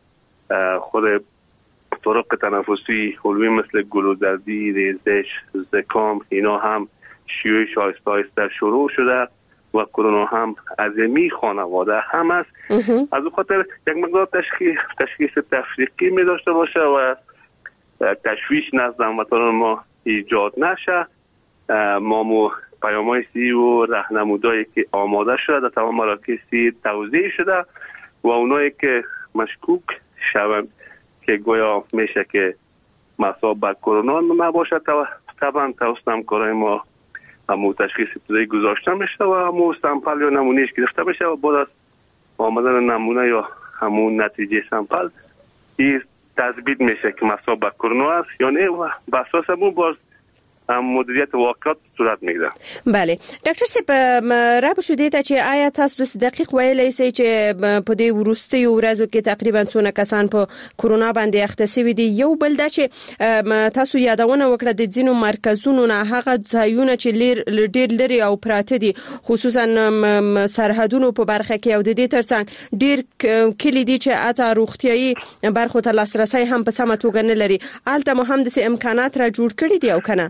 خود طرق تنفسی علوی مثل گلودردی، ریزش، زکام اینا هم شیوعش آهسته آهسته شروع شده و کرونا هم عظیمی خانواده هم است. از اون خاطر یک مقدار تشخیص تفریقی می داشته باشه و تشویش نزد هموطنان ما ایجاد نشه. ما پیام‌های صحی و راهنمودایی که آماده شده در تمام مراکز توزیع شده و اونایی که مشکوک شوند که گویا میشه که مصاب به کرونا نباشه طبعا توسط همکارای ما همون تشخیص ابتدایی گذاشته میشه و همون سامپل یا نمونهش گرفته میشه و بعد از آمدن نمونه یا همون نتیجه سامپل این تثبیت میشه که مصاب به کرونا است یا نه و بر اساس همون باز مدیریت واقعات صورت میگیره. بله ډاکټر صاحب را بشو دیتا چې آیا تاسو د دقیق ویلای سئ چې په دې وروستي ورځو کې تقریبا څونه کسان په کرونا باندې اخته شوي دي؟ یو بل دا چې تاسو یادونه وکړه د ځینو مرکزونو نه هغه ځایونه چې ډېر لري او پراته دي خصوصا سرحدونو په برخه کې او د دې ترڅنګ ډېر کلی دي چې اته روغتيایي برخو ته لاسرسي هم په سمه توګه نه لري. البته مو هم د امکانات را جوړ کړی دي او کنه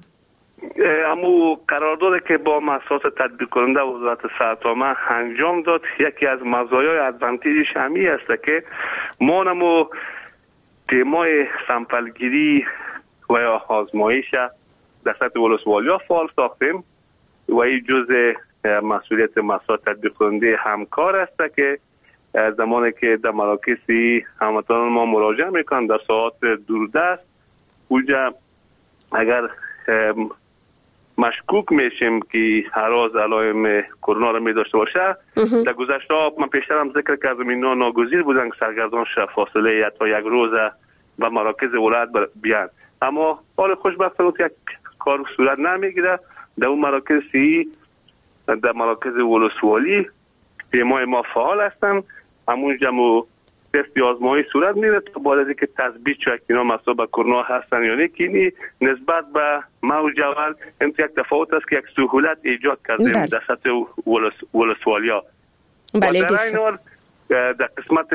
امو قراردادی که با مؤسسات تطبیق کننده وزارت صحت عامه انجام داد یکی از مزایای ادوانتیجش همی است که ما نمو تیمای سامپلگیری و یا آزمایش در سطح ولسوالی فعال ساختیم و این جزء مسئولیت مؤسسات تطبیق کننده همکار است که زمانی که در مراکزی هموطنان ما مراجعه میکنند در ساعات دوردست اونجا اگر مشکوک میشیم که هراز علائم کرونا را می داشته باشه در گذشته من پیشتر هم ذکر کردم اینا ناگزیر بودن که سرگردان شه فاصله یا تا یک روز به مراکز ولایت بیان، اما حال خوشبختانه یک کار صورت نمیگیره. در اون مراکز صحی در مراکز ولسوالی تیمای ما فعال هستن، همونجا مو تست آزمایی صورت میره تا بعد از اینکه تثبیت شد که اینا مصاب به کرونا هستن یا نه که نسبت به موج اول یک تفاوت است که یک سهولت ایجاد کردیم در سطح ولسوالیا. بله در این حال در قسمت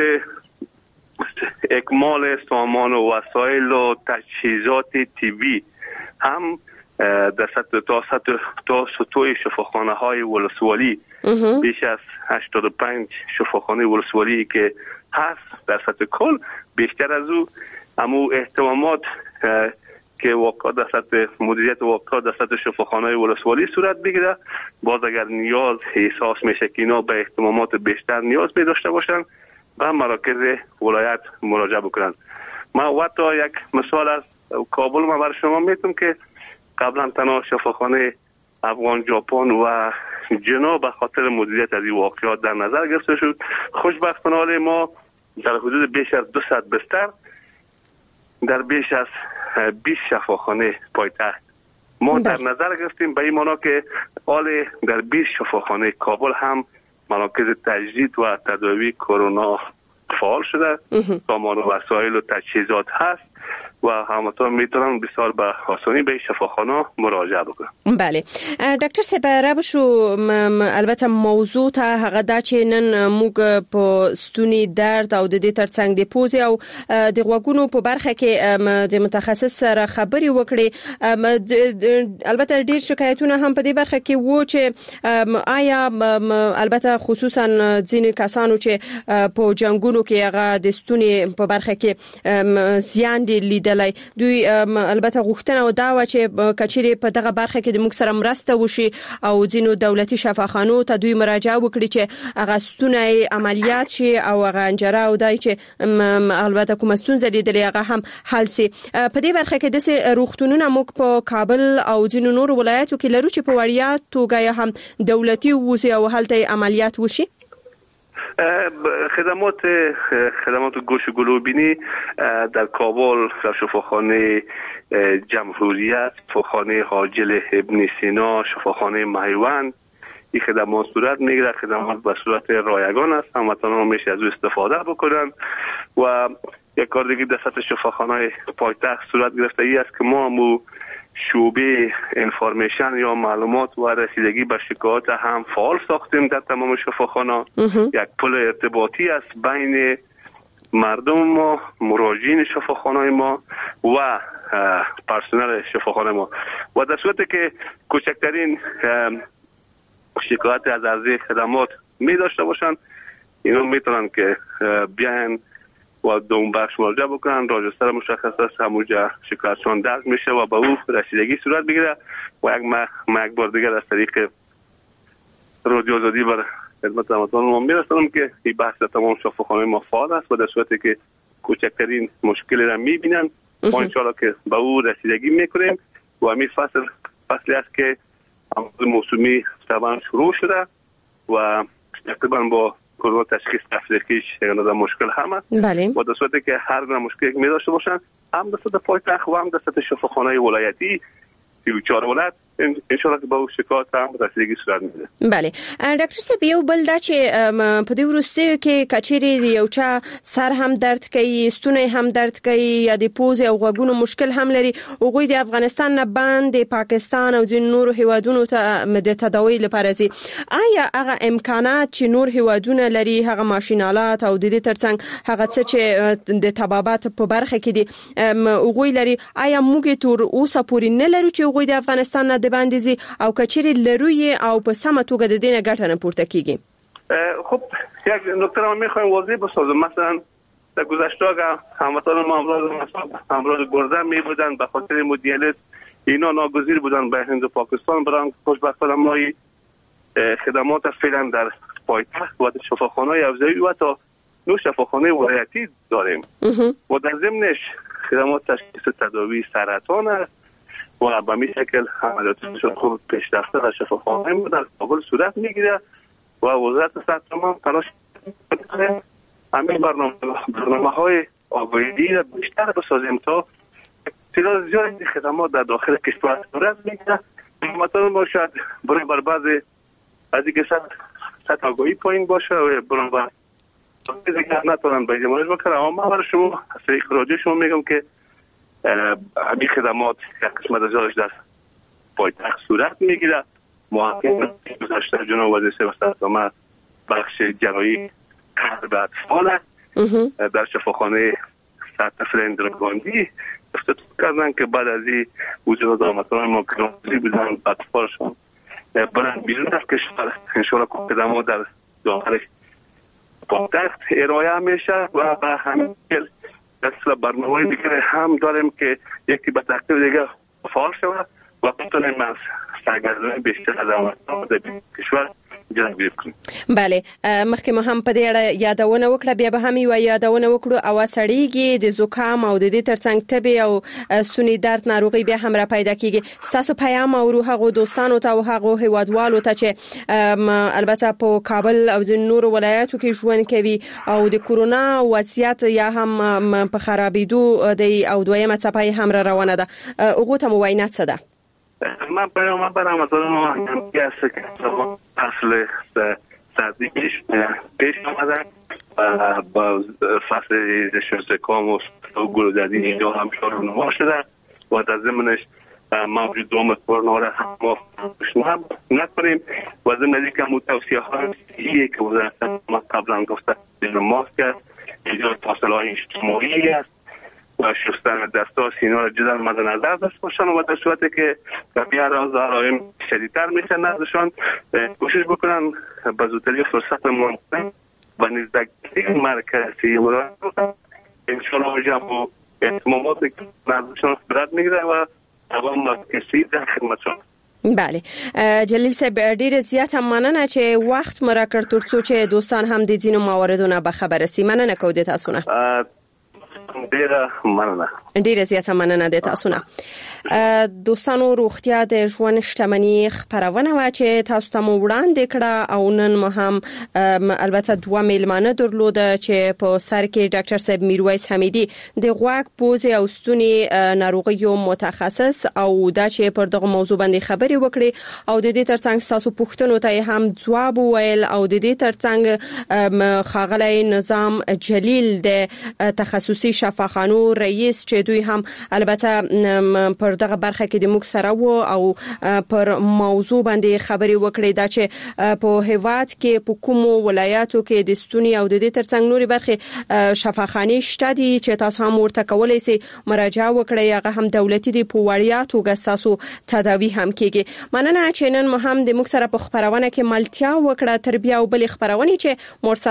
اکمال سامان و وسایل و تجهیزات طبی هم در سطح تا سطوح شفاخانه های ولسوالی بیش از 85 شفاخانه ولسوالی که هست در سطح کل، بیشتر از او همو اهتمامات که واقعا در سطح مدیریت واقعا در سطح شفاخانه ولسوالی صورت بگیره. باز اگر نیاز احساس میشه که اینا به اهتمامات بیشتر نیاز می داشته باشن به مراکز ولایت مراجعه بکنن. من وقتا یک مثال از کابل ما برای شما میتونم که قبلا تنها شفاخانه افغان ژاپن و جنا به خاطر مدیریت از این واقعات در نظر گرفته شد. خوشبختانه ما در حدود بیش از 200 بستر در بیش از 20 شفاخانه پایتخت ما در نظر گرفتیم، به این معنا که حال در 20 شفاخانه کابل هم مراکز تجدید و تداوی کرونا فعال شده، سامان و وسایل و تجهیزات هست و هموطنان میتونن بسیار به آسانی به شفاخانه مراجعه بکنن. بله ډاکټر صاحب را بشو البته موضوع ته هغه دا چې نن موږ په ستوني درد او د دې ترڅنګ د پوزې او د غوږونو په برخه کې د متخصص سره خبري وکړي. البته ډېر شکایتونه هم په دې برخه کې وو چې آیا البته خصوصا ځینې کسانو چې په جنگونو کې هغه د ستوني په برخه کې زیان دي دوی البته غوښتنه و دا و چې کچېرې په دغه برخه کې د موږ سره مرسته وشي او ځینو دولتي شفاخانو ته دوی مراجعه وکړي چې هغه ستونی عملیات شي او هغه انجره او دای چې البته کوم ستونزه لیدلې هغه هم حل شي. په دې برخه کې د روغتونونو موږ په کابل او ځینو نور ولایتو کې لرو چې په وړیا توګه هم دولتي ووسي او هلته عملیات وشي. خدمات گوش گلوبینی در کابل در شفاخانه جمهوریت، شفاخانه حاجل ابن سینا، شفاخانه مهیوند این خدمات صورت میگیره. خدمات به صورت رایگان است، هموطنان میشه از او استفاده بکنن. و یک کار دیگه در سطح شفاخانه‌های پایتخت صورت گرفته ای است که ما شعبه انفورمیشن یا معلومات و رسیدگی به شکایات هم فعال ساختیم در تمام شفاخانه. یک پل ارتباطی است بین مردم ما، مراجعین شفاخانه ما و پرسنل شفاخانه ما. و در صورتی که کوچکترین شکایت از عرضه خدمات می داشته باشند، اینا میتونن که بیاین و دوم بخش مراجعه بکنن. راجستر مشخص است، همونجا شکایتشون درج میشه و به او رسیدگی صورت بگیره. و یک بار دیگر از طریق رادیو آزادی بر خدمت هموطنان ما میرسونم که این بحث تمام شفاخانه ما فعال است و در صورتی که کوچکترین مشکلی را میبینن ما انشاءالله که به او رسیدگی میکنیم. و همین فصلی است که موسمی طبعا شروع شده و تقریبا با کرونا تشخیص تفریقیش یک مشکل همه. بله. و در صورتی که هر گونه مشکلی می داشته باشن، هم در سطح پایتخت و هم در سطح شفاخانه ولایتی 34 ولایت انشاءالله که با شکایت هم رسیدگی صورت میده. بله. ډاکټر صاحب یو بل دا چې په دې وروستیو کې کچېرې یو چا سر هم درد کوي، ستونی هم درد کوي یا د پوزې او غوږونو مشکل هم لري، هغوی د افغانستان نه باندې پاکستان او ځینو نورو هیوادونو ته د تداوی لپاره ځي. آیا هغه امکانات چې نور هیوادونه لري، هغه ماشینالات او د دې ترڅنګ هغه څه چې د طبابت په برخه کې دي هغوی لري، آیا موږ تر اوسه پورې نه لرو چې هغوی د افغانستان نه باندې زی او کچری لروی او په سم توګه د دینه ګټه نه پورته کیږي؟ خب یک نکته رو میخوایم واضح بسازم. مثلا در گذشته هموطنان ما امراض گرده می بودن، به خاطر مدیریت اینا ناگزیر بودن به هند و پاکستان برن. خوشبختانه ما خدمات فعلا در پایتخت و شفاخانه‌های افزایی و تا 9 شفاخانه ولایتی داریم و در ضمنش خدمات تشخیص تداوی سرطان است و به می شکل عملیاتشون خوب پیشرفته در شفاخانه ما در کابل صورت میگیره و وزارت صحت ما تلاش میکنه همین برنامه‌های آگاهی را بیشتر بسازیم تا تعداد زیادی خدمات در داخل کشور صورت میگیره. مثلا ما شاید برای بر بعضی از اینکه سطح آگاهی پایین باشه و برای بر دیگر نتونن به اجمالش بکنن. اما برای شما از طریق رادیو شما میگم که همین خدمات یک قسمت از جالش در پایتخت صورت میگیره. محقق گذاشته جناب وزیر صحت بخش جراحی قلب اطفال در شفاخانه سطح اندروگاندی افتاد کردن که بعد از این وجود هموطنان ما که بودن اطفالشون برن بیرون از کشور انشاءالله که خدمات در داخل پایتخت ارائه میشه و به همین اصلا برنامه دیگه هم داریم که یکی به ترتیب دیگه فعال شود و بتونیم از سرگرمی بیشتر از آمدن کشور جلوگیری کنیم. بله، مخکې ما هم په دې اړه یادونه وکړه، بیا به هم یو یادونه وکړو. او سړیږي د زکام او د دې ترڅنګ تبې او سونی درد ناروغي بیا هم را پیدا کیږي. تاسو پیغام او هغه دوستانو ته او هغه هیوادوالو ته چې البته په کابل او د نورو ولایاتو کې ژوند کوي او د کورونا وضعیت یا هم په خرابېدو د او دویمه څپه هم را روانه ده، هغه ته موینات څه ده؟ من برام از اون گسته که فصل سردی پیش آمدن با فصل ریزش زکام و گلودردی اینجا هم شروع شده و در ضمنش موجود دوم کرونا را هم ما نکنیم و ضمن دیگه هم توصیه ها ایه که وزارت ما قبلا گفته ماسک است، ایجاد فاصله های اجتماعی است و شستن دستا سینا را جدا مد نظر داشته باشن و در صورتی که بیا علائم شدیدتر میشه نزدشان کوشش بکنن به زودترین فرصت ممکن و نزدیکی مرکزی ولایت بکنن. انشاءالله اونجا با اهتمامات نزدشان برد میگیره و دوام کسی در خدمتشان. بله، جلیل صاحب ډیر زیات مننه چې وخت مو راکړ ترڅو چې دوستان هم د ځینو مواردونو به خبر سي. مننه کوم د تاسو نه. ډیره مننه. ډیره زیاته مننه د تاسو نه. دوستانو روغتیا د ژوند شتمنۍ خبرونه وا چې تاسو ته وړاندې کړه او نن هم البته دوه میلمانه درلود چې په سر کې ډاکټر صاحب میرویس حمیدي د غوږ پوزې او ستوني ناروغیو متخصص او دا چې پر دغه موضوع باندې خبري وکړي او د دې ترڅنګ تاسو پوښتنو ته هم جواب ویل او د دې ترڅنګ خاغلی نظام جلیل د تخصصي شفاخانو رئیس چې دوی هم البته پر دغه برخه کې د موږ سره وو او پر موضوع باندې خبري وکړي دا چې په هیواد کې په کومو ولایاتو کې د ستوني او د دې ترڅنګ نوري برخه شفاخانه شته دي چې تاسو هم ورته کولای شئ مراجعه وکړئ هغه هم دولتي دي په وړیا توګه تاسو تداوی هم کیږي. مننه چې نن هم د موږ سره په خبرونه کې ملتیا وکړه. تربیه او بل خبرونه چې